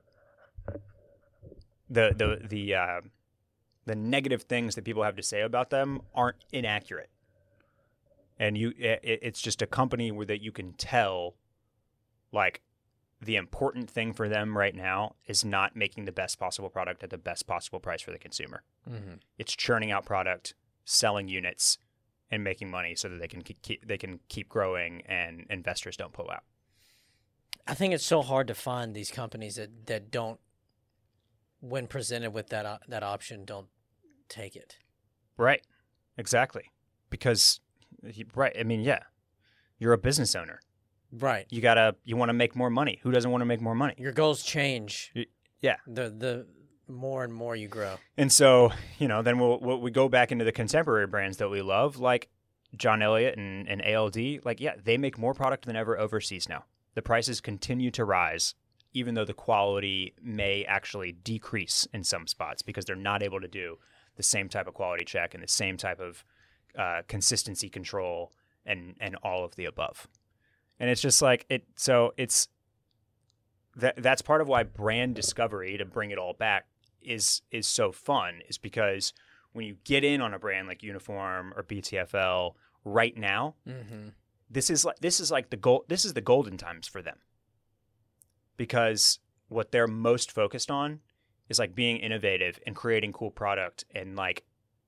the the the uh, the negative things that people have to say about them aren't inaccurate, and you it, it's just a company where that you can tell like the important thing for them right now is not making the best possible product at the best possible price for the consumer. Mm-hmm. It's churning out product, selling units, and making money so that they can keep they can keep growing and investors don't pull out. I think it's so hard to find these companies that, that don't, when presented with that op- that option, don't take it. Right. Exactly. Because, right. I mean, yeah, you're a business owner. Right. You gotta, you want to make more money. Who doesn't want to make more money? Your goals change. Y- Yeah. The the more and more you grow. And so, you know, then we'll, we'll we go back into the contemporary brands that we love, like John Elliott and, and A L D. Like, yeah, they make more product than ever overseas now. The prices continue to rise, even though the quality may actually decrease in some spots because they're not able to do the same type of quality check and the same type of uh, consistency control and, and all of the above. And it's just like it. So it's that that's part of why brand discovery, to bring it all back, is is so fun. Is because when you get in on a brand like Uniform or B T F L right now, Mm-hmm. this is like this is like the gold. This is the golden times for them. Because what they're most focused on is like being innovative and creating cool product and like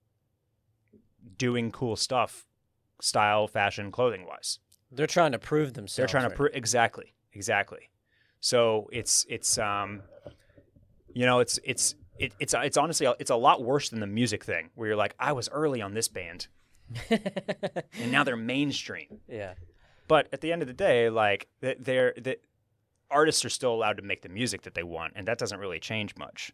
doing cool stuff, style, fashion, clothing wise. They're trying to prove themselves. They're trying to right? prove exactly, exactly. So it's it's um, you know, it's it's it, it's it's honestly it's a lot worse than the music thing where you're like, I was early on this band, and now they're mainstream. Yeah. But at the end of the day, like they're the artists are still allowed to make the music that they want, and that doesn't really change much.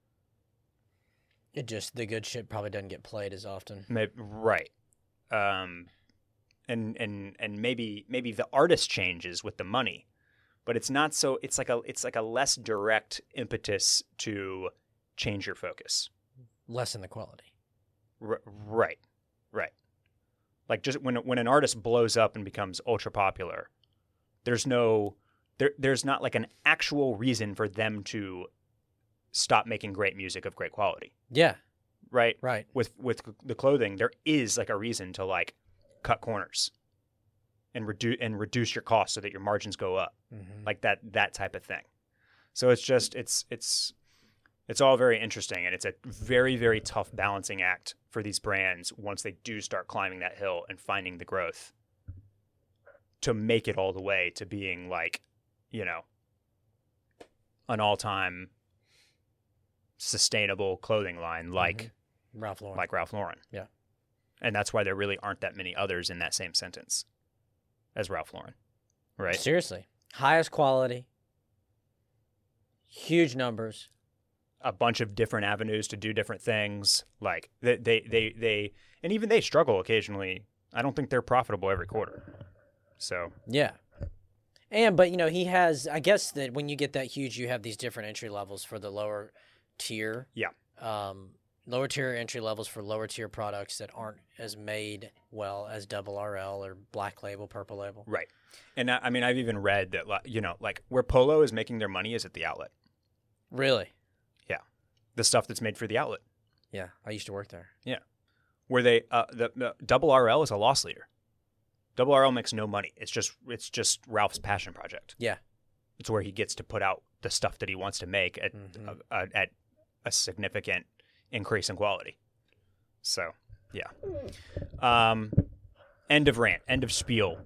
It just the good shit probably doesn't get played as often. Maybe, right. Um, and and and maybe maybe the artist changes with the money, but it's not so. It's like a it's like a less direct impetus to change your focus. Lessen the quality. R- right, right. Like just when when an artist blows up and becomes ultra popular, there's no there there's not like an actual reason for them to stop making great music of great quality. Yeah. Right? Right. With with the clothing, there is like a reason to like cut corners and reduce and reduce your costs so that your margins go up. Mm-hmm. Like that that type of thing. So it's just it's it's it's all very interesting, and it's a very, very tough balancing act for these brands once they do start climbing that hill and finding the growth to make it all the way to being like, you know, an all-time sustainable clothing line like mm-hmm. Ralph Lauren. like Ralph Lauren. Yeah. And that's why there really aren't that many others in that same sentence as Ralph Lauren. Right? Seriously. Highest quality, huge numbers. A bunch of different avenues to do different things. Like they, they, they, they, and even they struggle occasionally. I don't think they're profitable every quarter. So yeah, and but you know he has. I guess that when you get that huge, you have these different entry levels for the lower tier. Yeah. Um, lower tier entry levels for lower tier products that aren't as made well as Double R L or Black Label, Purple Label. Right. And I, I mean, I've even read that you know, like where Polo is making their money is at the outlet. Really. The stuff that's made for the outlet. Yeah, I used to work there. Yeah. Where they uh, the, the Double R L is a loss leader. Double R L makes no money. It's just it's just Ralph's passion project. Yeah. It's where he gets to put out the stuff that he wants to make at Mm-hmm. uh, uh, at a significant increase in quality. So, yeah. Um, end of rant. End of spiel.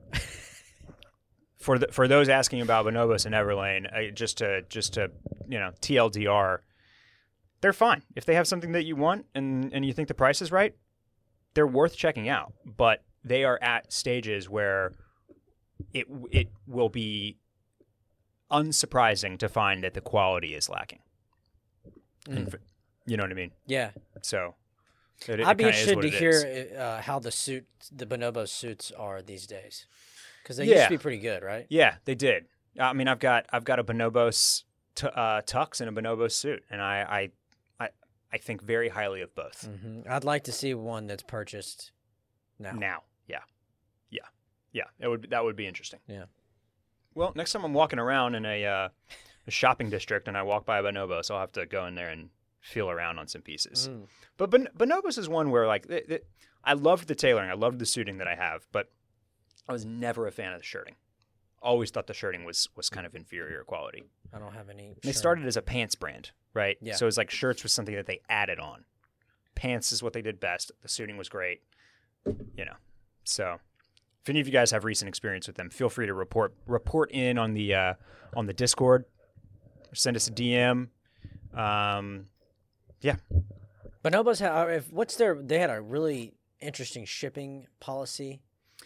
for the, for those asking about Bonobos and Everlane, uh, just to just to you know T L D R. They're fine. If they have something that you want and, and you think the price is right, they're worth checking out. But they are at stages where it it will be unsurprising to find that the quality is lacking. Mm. And for, you know what I mean? Yeah. So it, it I'd be kinda is interested what to it hear is. uh, how the suit, the Bonobo suits are these days, because they Yeah. used to be pretty good, right? Yeah, they did. I mean, I've got I've got a Bonobos t- uh, tux and a Bonobos suit, and I, I I I think very highly of both. Mm-hmm. I'd like to see one that's purchased now. Now, yeah, yeah, yeah. It would that would be interesting. Yeah. Well, next time I'm walking around in a, uh, a shopping district and I walk by a Bonobos, I'll have to go in there and feel around on some pieces. Mm. But bon- Bonobos is one where like it, it, I loved the tailoring, I loved the suiting that I have, but I was never a fan of the shirting. Always thought the shirting was was kind of inferior quality. I don't have any. They shirt. started as a pants brand, right? Yeah. So it was like shirts was something that they added on. Pants is what they did best. The suiting was great, you know. So if any of you guys have recent experience with them, feel free to report report in on the uh, on the Discord. Or send us a D M. Um, yeah. Bonobos have. If what's their? They had a really interesting shipping policy.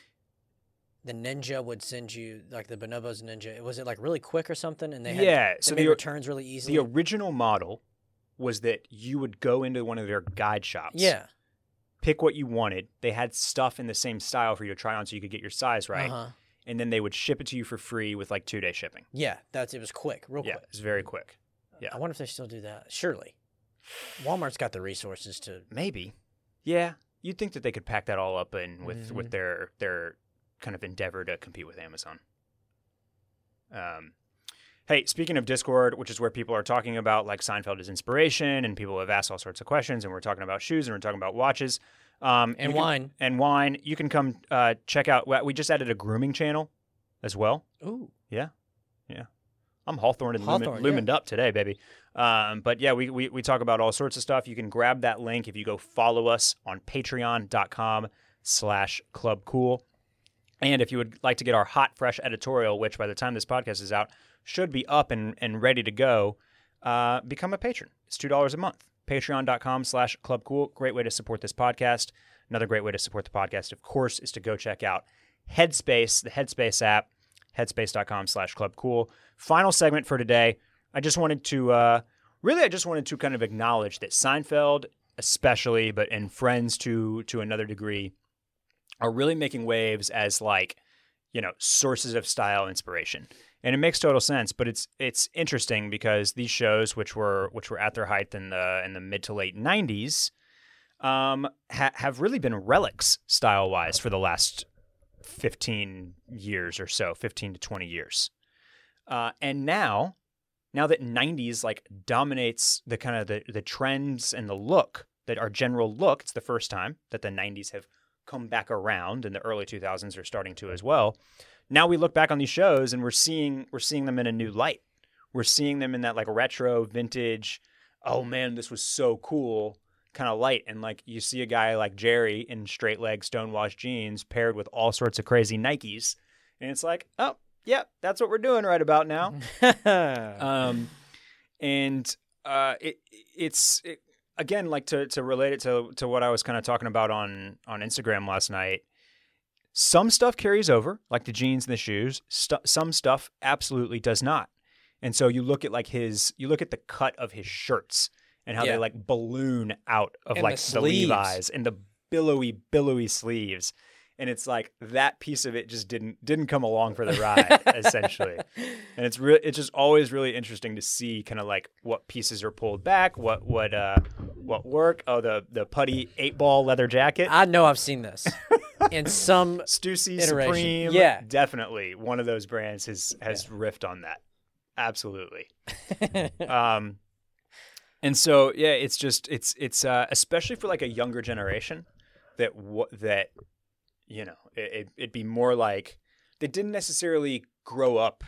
The Ninja would send you like the Bonobos Ninja. Was it like really quick or something? And they had, Yeah, they so made the- returns really easy. The original model was that you would go into one of their guide shops. Yeah. Pick what you wanted. They had stuff in the same style for you to try on so you could get your size right. Uh-huh. And then they would ship it to you for free with like two day shipping. Yeah, that's it was quick, real Yeah, quick. it's very quick. Yeah. I wonder if they still do that. Surely, Walmart's got the resources to. Maybe. Yeah. You'd think that they could pack that all up in with, Mhm. with their their kind of endeavor to compete with Amazon. Um, hey, speaking of Discord, which is where people are talking about like Seinfeld as inspiration, and people have asked all sorts of questions, and we're talking about shoes, and we're talking about watches, um, And you can- wine. and wine. You can come uh, check out. We just added a grooming channel as well. Ooh. Yeah, yeah. I'm Hawthorne and Hawthorne, lumen, lumened up today, baby. Um, but yeah, we, we we talk about all sorts of stuff. You can grab that link if you go follow us on patreon.com slash club cool. And if you would like to get our hot, fresh editorial, which by the time this podcast is out, should be up and, and ready to go, uh, become a patron. It's two dollars a month. Patreon.com slash club cool. Great way to support this podcast. Another great way to support the podcast, of course, is to go check out Headspace, the Headspace app, headspace.com slash club cool. Final segment for today. I just wanted to, uh, really, I just wanted to kind of acknowledge that Seinfeld, especially, but and Friends to to another degree, are really making waves as like, you know, sources of style inspiration. And it makes total sense, but it's it's interesting because these shows, which were which were at their height in the in the mid to late nineties, um, ha- have really been relics style wise for the last fifteen years or so, fifteen to twenty years. Uh, and now, now that nineties like dominates the kind of the, the trends and the look, that our general look, it's the first time that the nineties have come back around, and the early two thousands are starting to as well. Now we look back on these shows and we're seeing we're seeing them in a new light. We're seeing them in that like retro, vintage, oh man, this was so cool kind of light. And like you see a guy like Jerry in straight leg stonewashed jeans paired with all sorts of crazy Nikes, and it's like, oh yeah, that's what we're doing right about now. um, and uh, it it's it, again, like to to relate it to to what I was kind of talking about on on Instagram last night. Some stuff carries over, like the jeans and the shoes. St- some stuff absolutely does not. And so you look at like his, you look at the cut of his shirts and how Yeah. they like balloon out of And like the the, sleeves. Levi's and the billowy, billowy sleeves. And it's like that piece of it just didn't didn't come along for the ride, essentially. And it's re- it's just always really interesting to see kind of like what pieces are pulled back, what what uh what work. Oh, the the putty eight ball leather jacket. I know I've seen this in some. Stussy iteration. Supreme, Yeah. definitely one of those brands has has riffed on that, absolutely. um, and so yeah, it's just it's it's uh, especially for like a younger generation that w- that you know it, it, it'd be more like they didn't necessarily grow up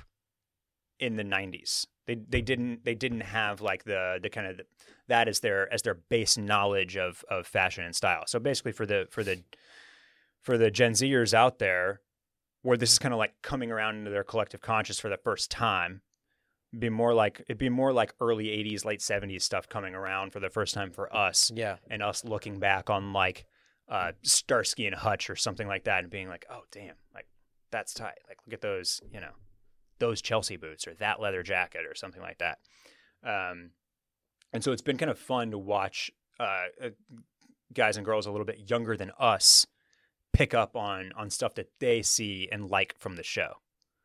in the nineties. They they didn't they didn't have like the the kind of the, that as their as their base knowledge of of fashion and style. So basically for the for the for the Gen Zers out there, where this is kind of like coming around into their collective conscious for the first time, it'd be more like it'd be more like early eighties, late seventies stuff coming around for the first time for us, Yeah. and us looking back on like uh, Starsky and Hutch or something like that, and being like, oh damn, like that's tight. Like look at those, you know, those Chelsea boots or that leather jacket or something like that. Um, and so it's been kind of fun to watch uh, uh, guys and girls a little bit younger than us pick up on on stuff that they see and like from the show,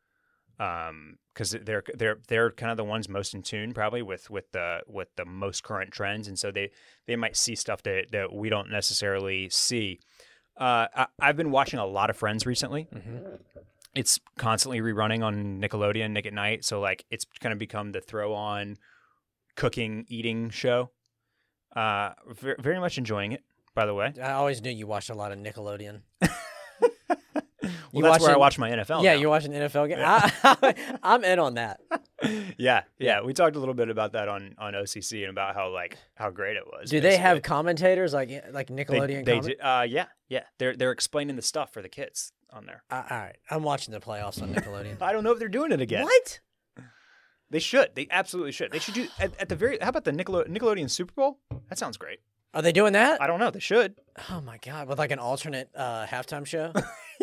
um because they're they're they're kind of the ones most in tune probably with with the with the most current trends, and so they they might see stuff that that we don't necessarily see. uh I, I've been watching a lot of Friends recently. Mm-hmm. It's constantly rerunning on Nickelodeon, Nick at Night, so like it's kind of become the throw on cooking eating show. uh very, very much enjoying it, by the way. I always knew you watched a lot of Nickelodeon. Well, You that's where I watching- watch my N F L. Yeah, now. you're watching N F L game. I, I'm in on that. yeah, yeah. We talked a little bit about that on, on O C C and about how like how great it was. Do they have basically. commentators like like Nickelodeon? They, they comment- do, uh, yeah, yeah. They're they're explaining the stuff for the kids on there. Uh, all right, I'm watching the playoffs on Nickelodeon. I don't know if they're doing it again. What? They should. They absolutely should. They should do at, at the very. How about the Nickelo- Nickelodeon Super Bowl? That sounds great. Are they doing that? I don't know. They should. Oh my god, with like an alternate uh, halftime show.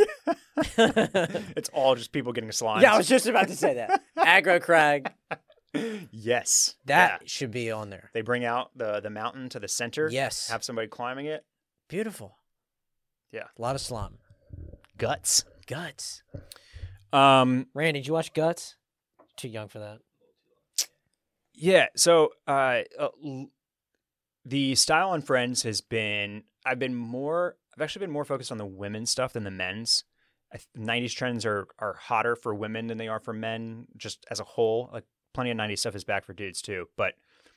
It's all just people getting slimed. Yeah, I was just about to say that. Aggro Crag. yes. That Yeah. should be on there. They bring out the the mountain to the center. Yes. Have somebody climbing it. Beautiful. Yeah. A lot of slime. Guts. Guts. Um. Randy, did you watch Guts? Too young for that. Yeah. So, uh, uh, l- the style on Friends has been. I've been more. I've actually been more focused on the women's stuff than the men's. I th- nineties trends are are hotter for women than they are for men, just as a whole. Like plenty of nineties stuff is back for dudes too, but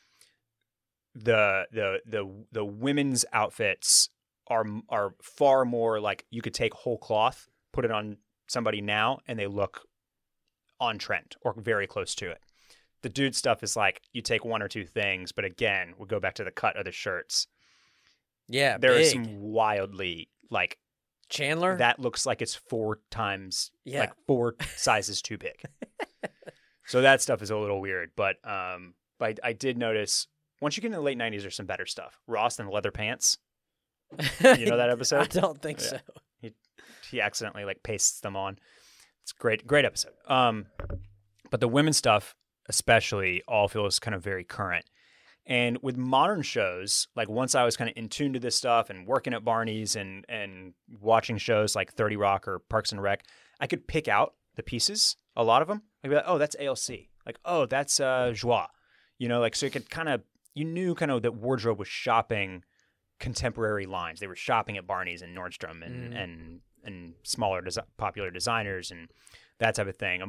the the the the women's outfits are are far more like you could take whole cloth, put it on somebody now, and they look on trend or very close to it. The dude stuff is like you take one or two things, but again, we'll go back to the cut of the shirts. Yeah, There big. is some wildly like Chandler. that looks like it's four times Yeah. like four sizes too big. So that stuff is a little weird, but um, but I, I did notice once you get in the late nineties, there's some better stuff. Ross and the leather pants. You know that episode? I don't think Yeah. so. He accidentally like pastes them on. It's great, great episode. Um, but the women's stuff, especially, all feels kind of very current. And with modern shows, like once I was kind of in tune to this stuff and working at Barney's and and watching shows like thirty Rock or Parks and Rec, I could pick out the pieces, a lot of them. I'd be like, oh, that's A L C. Like, oh, that's uh, Joie. You know, like so you could kind of, you knew kind of that wardrobe was shopping contemporary lines. They were shopping at Barney's and Nordstrom and Mm. and and smaller desi- popular designers and that type of thing. A more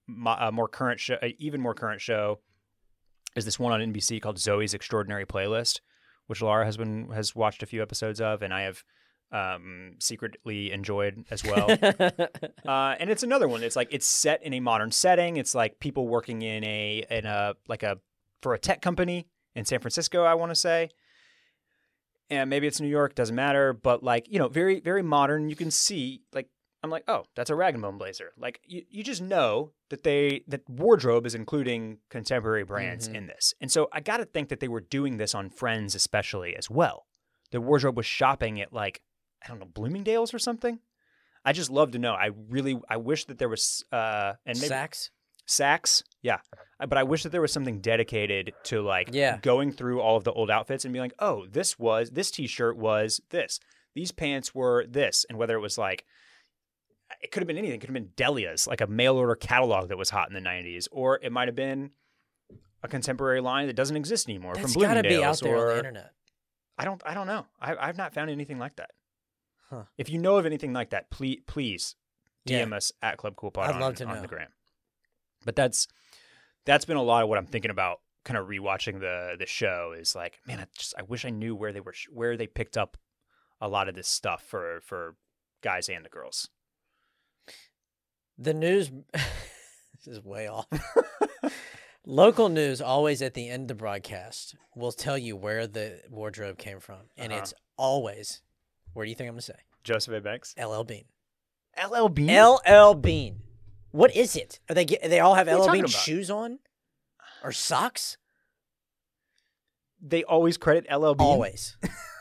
mo- a more current show, a even more current show, is this one on N B C called Zoe's Extraordinary Playlist, which Laura has been has watched a few episodes of, and I have um, secretly enjoyed as well. uh, and it's another one. It's like it's set in a modern setting. It's like people working in a in a like a for a tech company in San Francisco, I want to say. And maybe it's New York, doesn't matter. But like, you know, very, very modern. You can see, like, I'm like, oh, that's a Rag and Bone blazer. Like, you, you just know that they that wardrobe is including contemporary brands Mm-hmm. in this. And so I got to think that they were doing this on Friends especially as well. The wardrobe was shopping at like, I don't know, Bloomingdale's or something. I just love to know. I really, I wish that there was, uh, and maybe Saks. Saks, yeah. I- But I wish that there was something dedicated to like Yeah. going through all of the old outfits and being like, oh, this was, this t-shirt was this. These pants were this. And whether it was like, it could have been anything. It could have been Delia's, like a mail order catalog that was hot in the nineties. Or it might have been a contemporary line that doesn't exist anymore That's from got to Bloomingdale's. be out there or on the internet. I don't, I don't know. I, I've not found anything like that. Huh. If you know of anything like that, please, please D M Yeah. us at Club Cool Pod I'd on, love to on know. the gram. But that's that's been a lot of what I'm thinking about. Kind of rewatching the the show is like, man, I just I wish I knew where they were where they picked up a lot of this stuff for for guys and the girls. The news, this is way off. Local news always at the end of the broadcast will tell you where the wardrobe came from. And Uh-huh. it's always, where do you think I'm going to say? Joseph A. Banks, L L Bean. L L Bean. L L Bean. What is it? Are they get, they all have What are you L L talking Bean about? shoes on? Or socks? They always credit L L Bean. Always.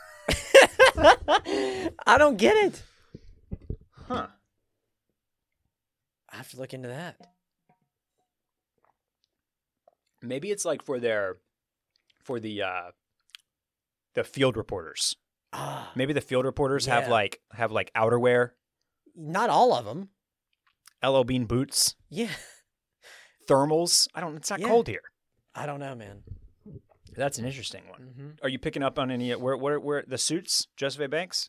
I don't get it. Huh. I have to look into that. Maybe it's like for their for the uh the field reporters. Ah, Maybe the field reporters have Yeah. like have like outerwear, not all of them. L L Bean boots, Yeah. thermals. I don't. It's not Yeah. cold here. I don't know, man. That's an interesting one. Mm-hmm. Are you picking up on any where where where the suits? Joseph A. Banks.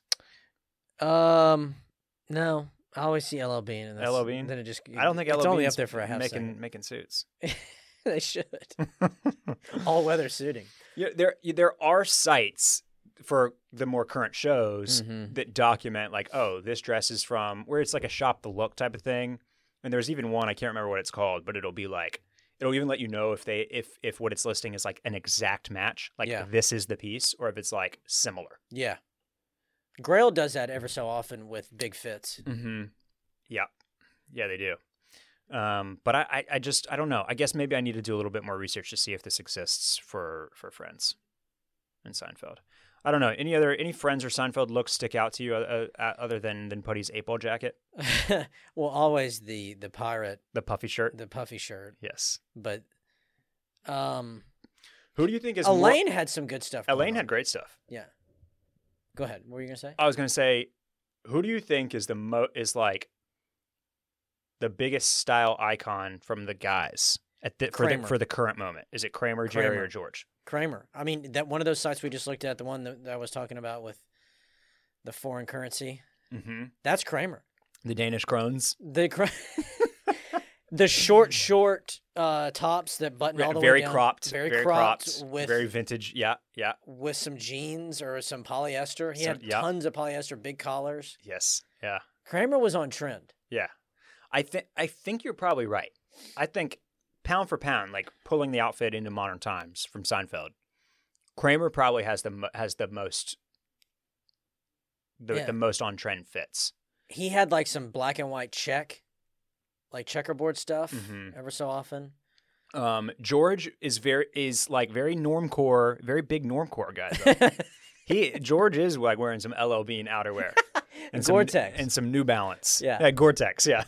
Um, no. I always see L L Bean. And that's, L L Bean? Then it just. I don't think it's L L only Bean's up there for a half making second. making suits. They should. All weather suiting. Yeah, there there are sites for the more current shows Mhm. that document like, oh, this dress is from where it's like a shop the look type of thing. And there's even one, I can't remember what it's called, but it'll be like it'll even let you know if they if if what it's listing is like an exact match, like Yeah. this is the piece, or if it's like similar. Yeah. Grail does that ever so often with big fits. Mm-hmm. Yeah. Yeah, they do. Um, but I, I, I just I don't know. I guess maybe I need to do a little bit more research to see if this exists for for Friends and Seinfeld. I don't know. Any other any Friends or Seinfeld looks stick out to you uh, uh, other than than Putty's eight ball jacket, Well, always the the pirate, the puffy shirt? the puffy shirt, Yes. but um, Who do you think is Elaine had some good stuff. More, going Elaine had on. great stuff. Yeah. Go ahead. What were you gonna say? I was gonna say, who do you think is the mo is like the biggest style icon from the guys at the, for the Kramer. for the current moment? Is it Kramer, Jerry, Kramer. or George? Kramer. I mean, that one of those sites we just looked at, the one that, that I was talking about with the foreign currency. Mm-hmm. That's Kramer. The Danish crones. The Kra- the short, short uh, tops that button all the very way down. cropped, very, very cropped, cropped, with very vintage. Yeah, yeah, with some jeans or some polyester. He Some- had yeah. tons of polyester, big collars. yes, yeah, Kramer was on trend. yeah. I think I think you're probably right. I think pound for pound, like pulling the outfit into modern times from Seinfeld, Kramer probably has the mo- has the most the, Yeah. the most on trend fits. He had like some black and white check, like checkerboard stuff, Mhm. ever so often. Um, George is very is like very normcore, very big normcore guy. Though. he George is like wearing some L L Bean outerwear and some, Gore-Tex. and some New Balance. Yeah. yeah Gore-Tex. Yeah.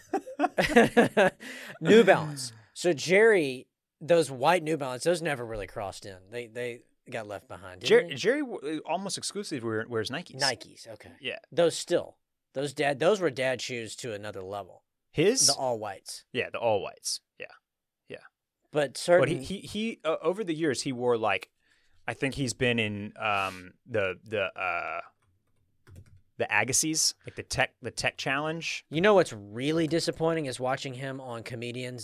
New Balance. So Jerry, those white New Balance, those never really crossed in. They they got left behind. Didn't Jerry, they? Jerry w- almost exclusively wear- wears Nikes. Nikes. Okay. Yeah. Those still. Those dad. Those were dad shoes to another level. His. The all whites. yeah, the all whites. Yeah. But certain. But he he, he uh, over the years he wore like, I think he's been in um the the uh the Agassiz, like the tech the tech challenge. You know what's really disappointing is watching him on comedians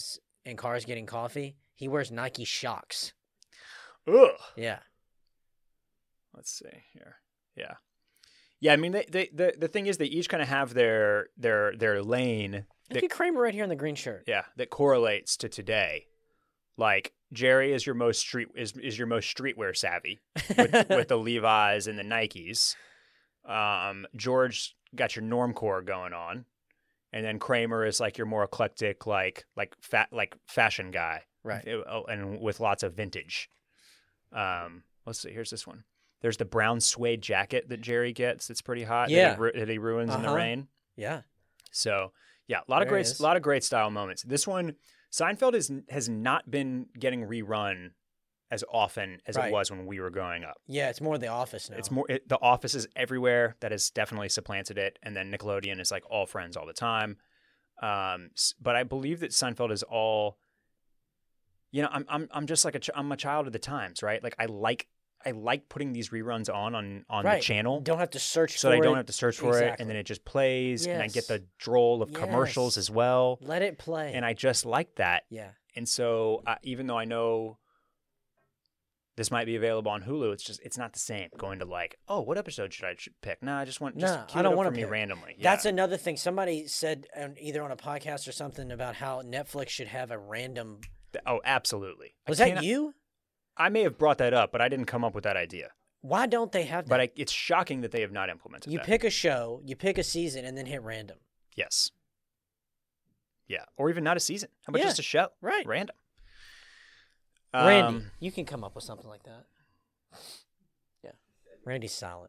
in cars getting coffee, he wears Nike Shocks. Ugh. Yeah. Let's see here. Yeah. Yeah, I mean, they, they, the the thing is, they each kind of have their their their lane. Look at Kramer right here in the green shirt. Yeah, that correlates to today. Like Jerry is your most street is is your most streetwear savvy with, with the Levi's and the Nikes. Um, George got your normcore going on, and then Kramer is like your more eclectic, like like fat like fashion guy, Right? And with lots of vintage. Um, let's see. Here's this one. There's the brown suede jacket that Jerry gets. That's pretty hot. Yeah, that he, ru- that he ruins uh-huh. in the rain. Yeah. So yeah, a lot of There great, it is. a lot of great style moments. This one, Seinfeld is has not been getting rerun as often as Right. it was when we were growing up. Yeah, it's more The Office now. It's more it, The Office is everywhere. That has definitely supplanted it. And then Nickelodeon is like all Friends all the time. Um, s- but I believe that Seinfeld is all. You know, I'm I'm I'm just like a ch- I'm a child of the times, right? Like I like I like putting these reruns on on on Right. the channel. Don't have to search So for I don't it. have to search for it, Exactly. and then it just plays, and I get Yes. the droll of commercials Yes. as well, Let it play. and I just like that. yeah. And so, uh, even though I know this might be available on Hulu, it's just it's not the same. Going to like, oh, what episode should I should pick? Nah, I just want just Nah, cue I don't it up wanna for me pick. randomly. Yeah. That's another thing. Somebody said um, either on a podcast or something about how Netflix should have a random. Th- oh, absolutely. I Was that cannot- you? I may have brought that up, but I didn't come up with that idea. Why don't they have that? But I, it's shocking that they have not implemented you that. pick a show, you pick a season, and then hit random. Yes. Yeah, or even not a season. How about Yeah, just a show? right. Random. Randy, Um, you can come up with something like that. Yeah. Randy's silent.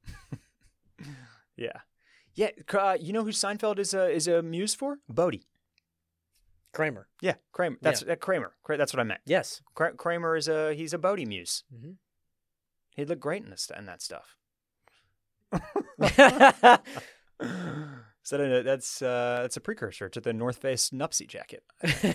Yeah, yeah. Uh, you know who Seinfeld is a is a muse for? Bodie. Kramer. Yeah, Kramer. That's uh, Kramer. Kra- That's what I meant. Yes. Kra- Kramer is a he's a Bodie muse. Mm-hmm. He'd look great in this in that stuff. So that a, that's uh, that's a precursor to the North Face Nupsy jacket.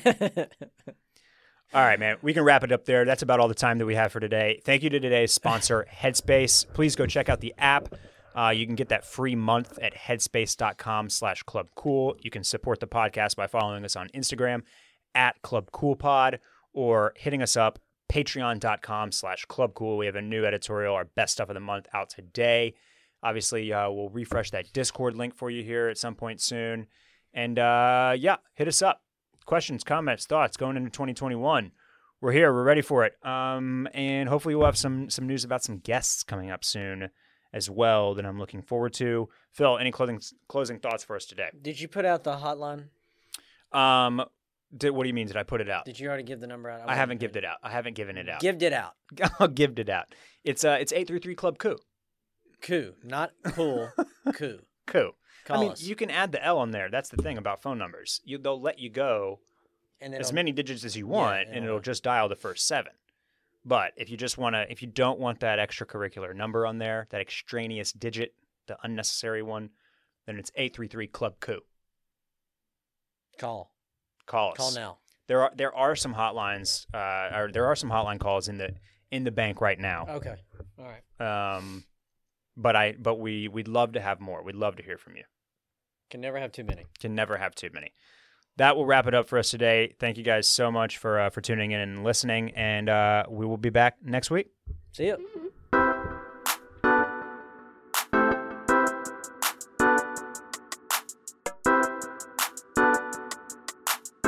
All right, man. We can wrap it up there. That's about all the time that we have for today. Thank you to today's sponsor, Headspace. Please go check out the app. Uh, you can get that free month at headspace.com slash clubcool. You can support the podcast by following us on Instagram at clubcoolpod or hitting us up, patreon.com slash clubcool. We have a new editorial, our best stuff of the month, out today. Obviously, uh, we'll refresh that Discord link for you here at some point soon. And uh, yeah, hit us up. Questions, comments, thoughts going into twenty twenty-one. We're here. We're ready for it. Um, and hopefully we'll have some some news about some guests coming up soon as well that I'm looking forward to. Phil, any closing closing thoughts for us today? Did you put out the hotline? Um, did, what do you mean? Did I put it out? Did you already give the number out? I haven't given it out. I haven't given it out. Gived it out. I'll give it out. It's uh, it's eight three three Club Coup. Coup, not cool. Coup. Coup. Call I mean, us. you can add the L on there. That's the thing about phone numbers. You they'll let you go And then as it'll- many digits as you want, it'll- and it'll just dial the first seven. But if you just want to, if you don't want that extracurricular number on there, that extraneous digit, the unnecessary one, then it's eight three three Club Coup. Call. Call us. Call now. There are there are some hotlines, uh, or there are some hotline calls in the in the bank right now. Okay. All right. Um, but I but we we'd love to have more. We'd love to hear from you. Can never have too many. Can never have too many. That will wrap it up for us today. Thank you guys so much for uh, for tuning in and listening, and uh, we will be back next week. See ya.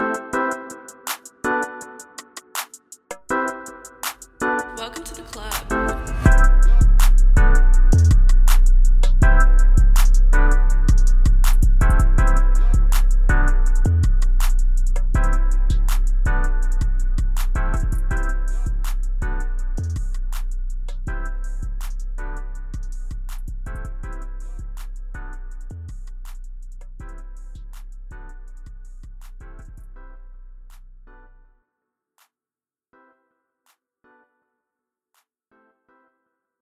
Welcome to the club.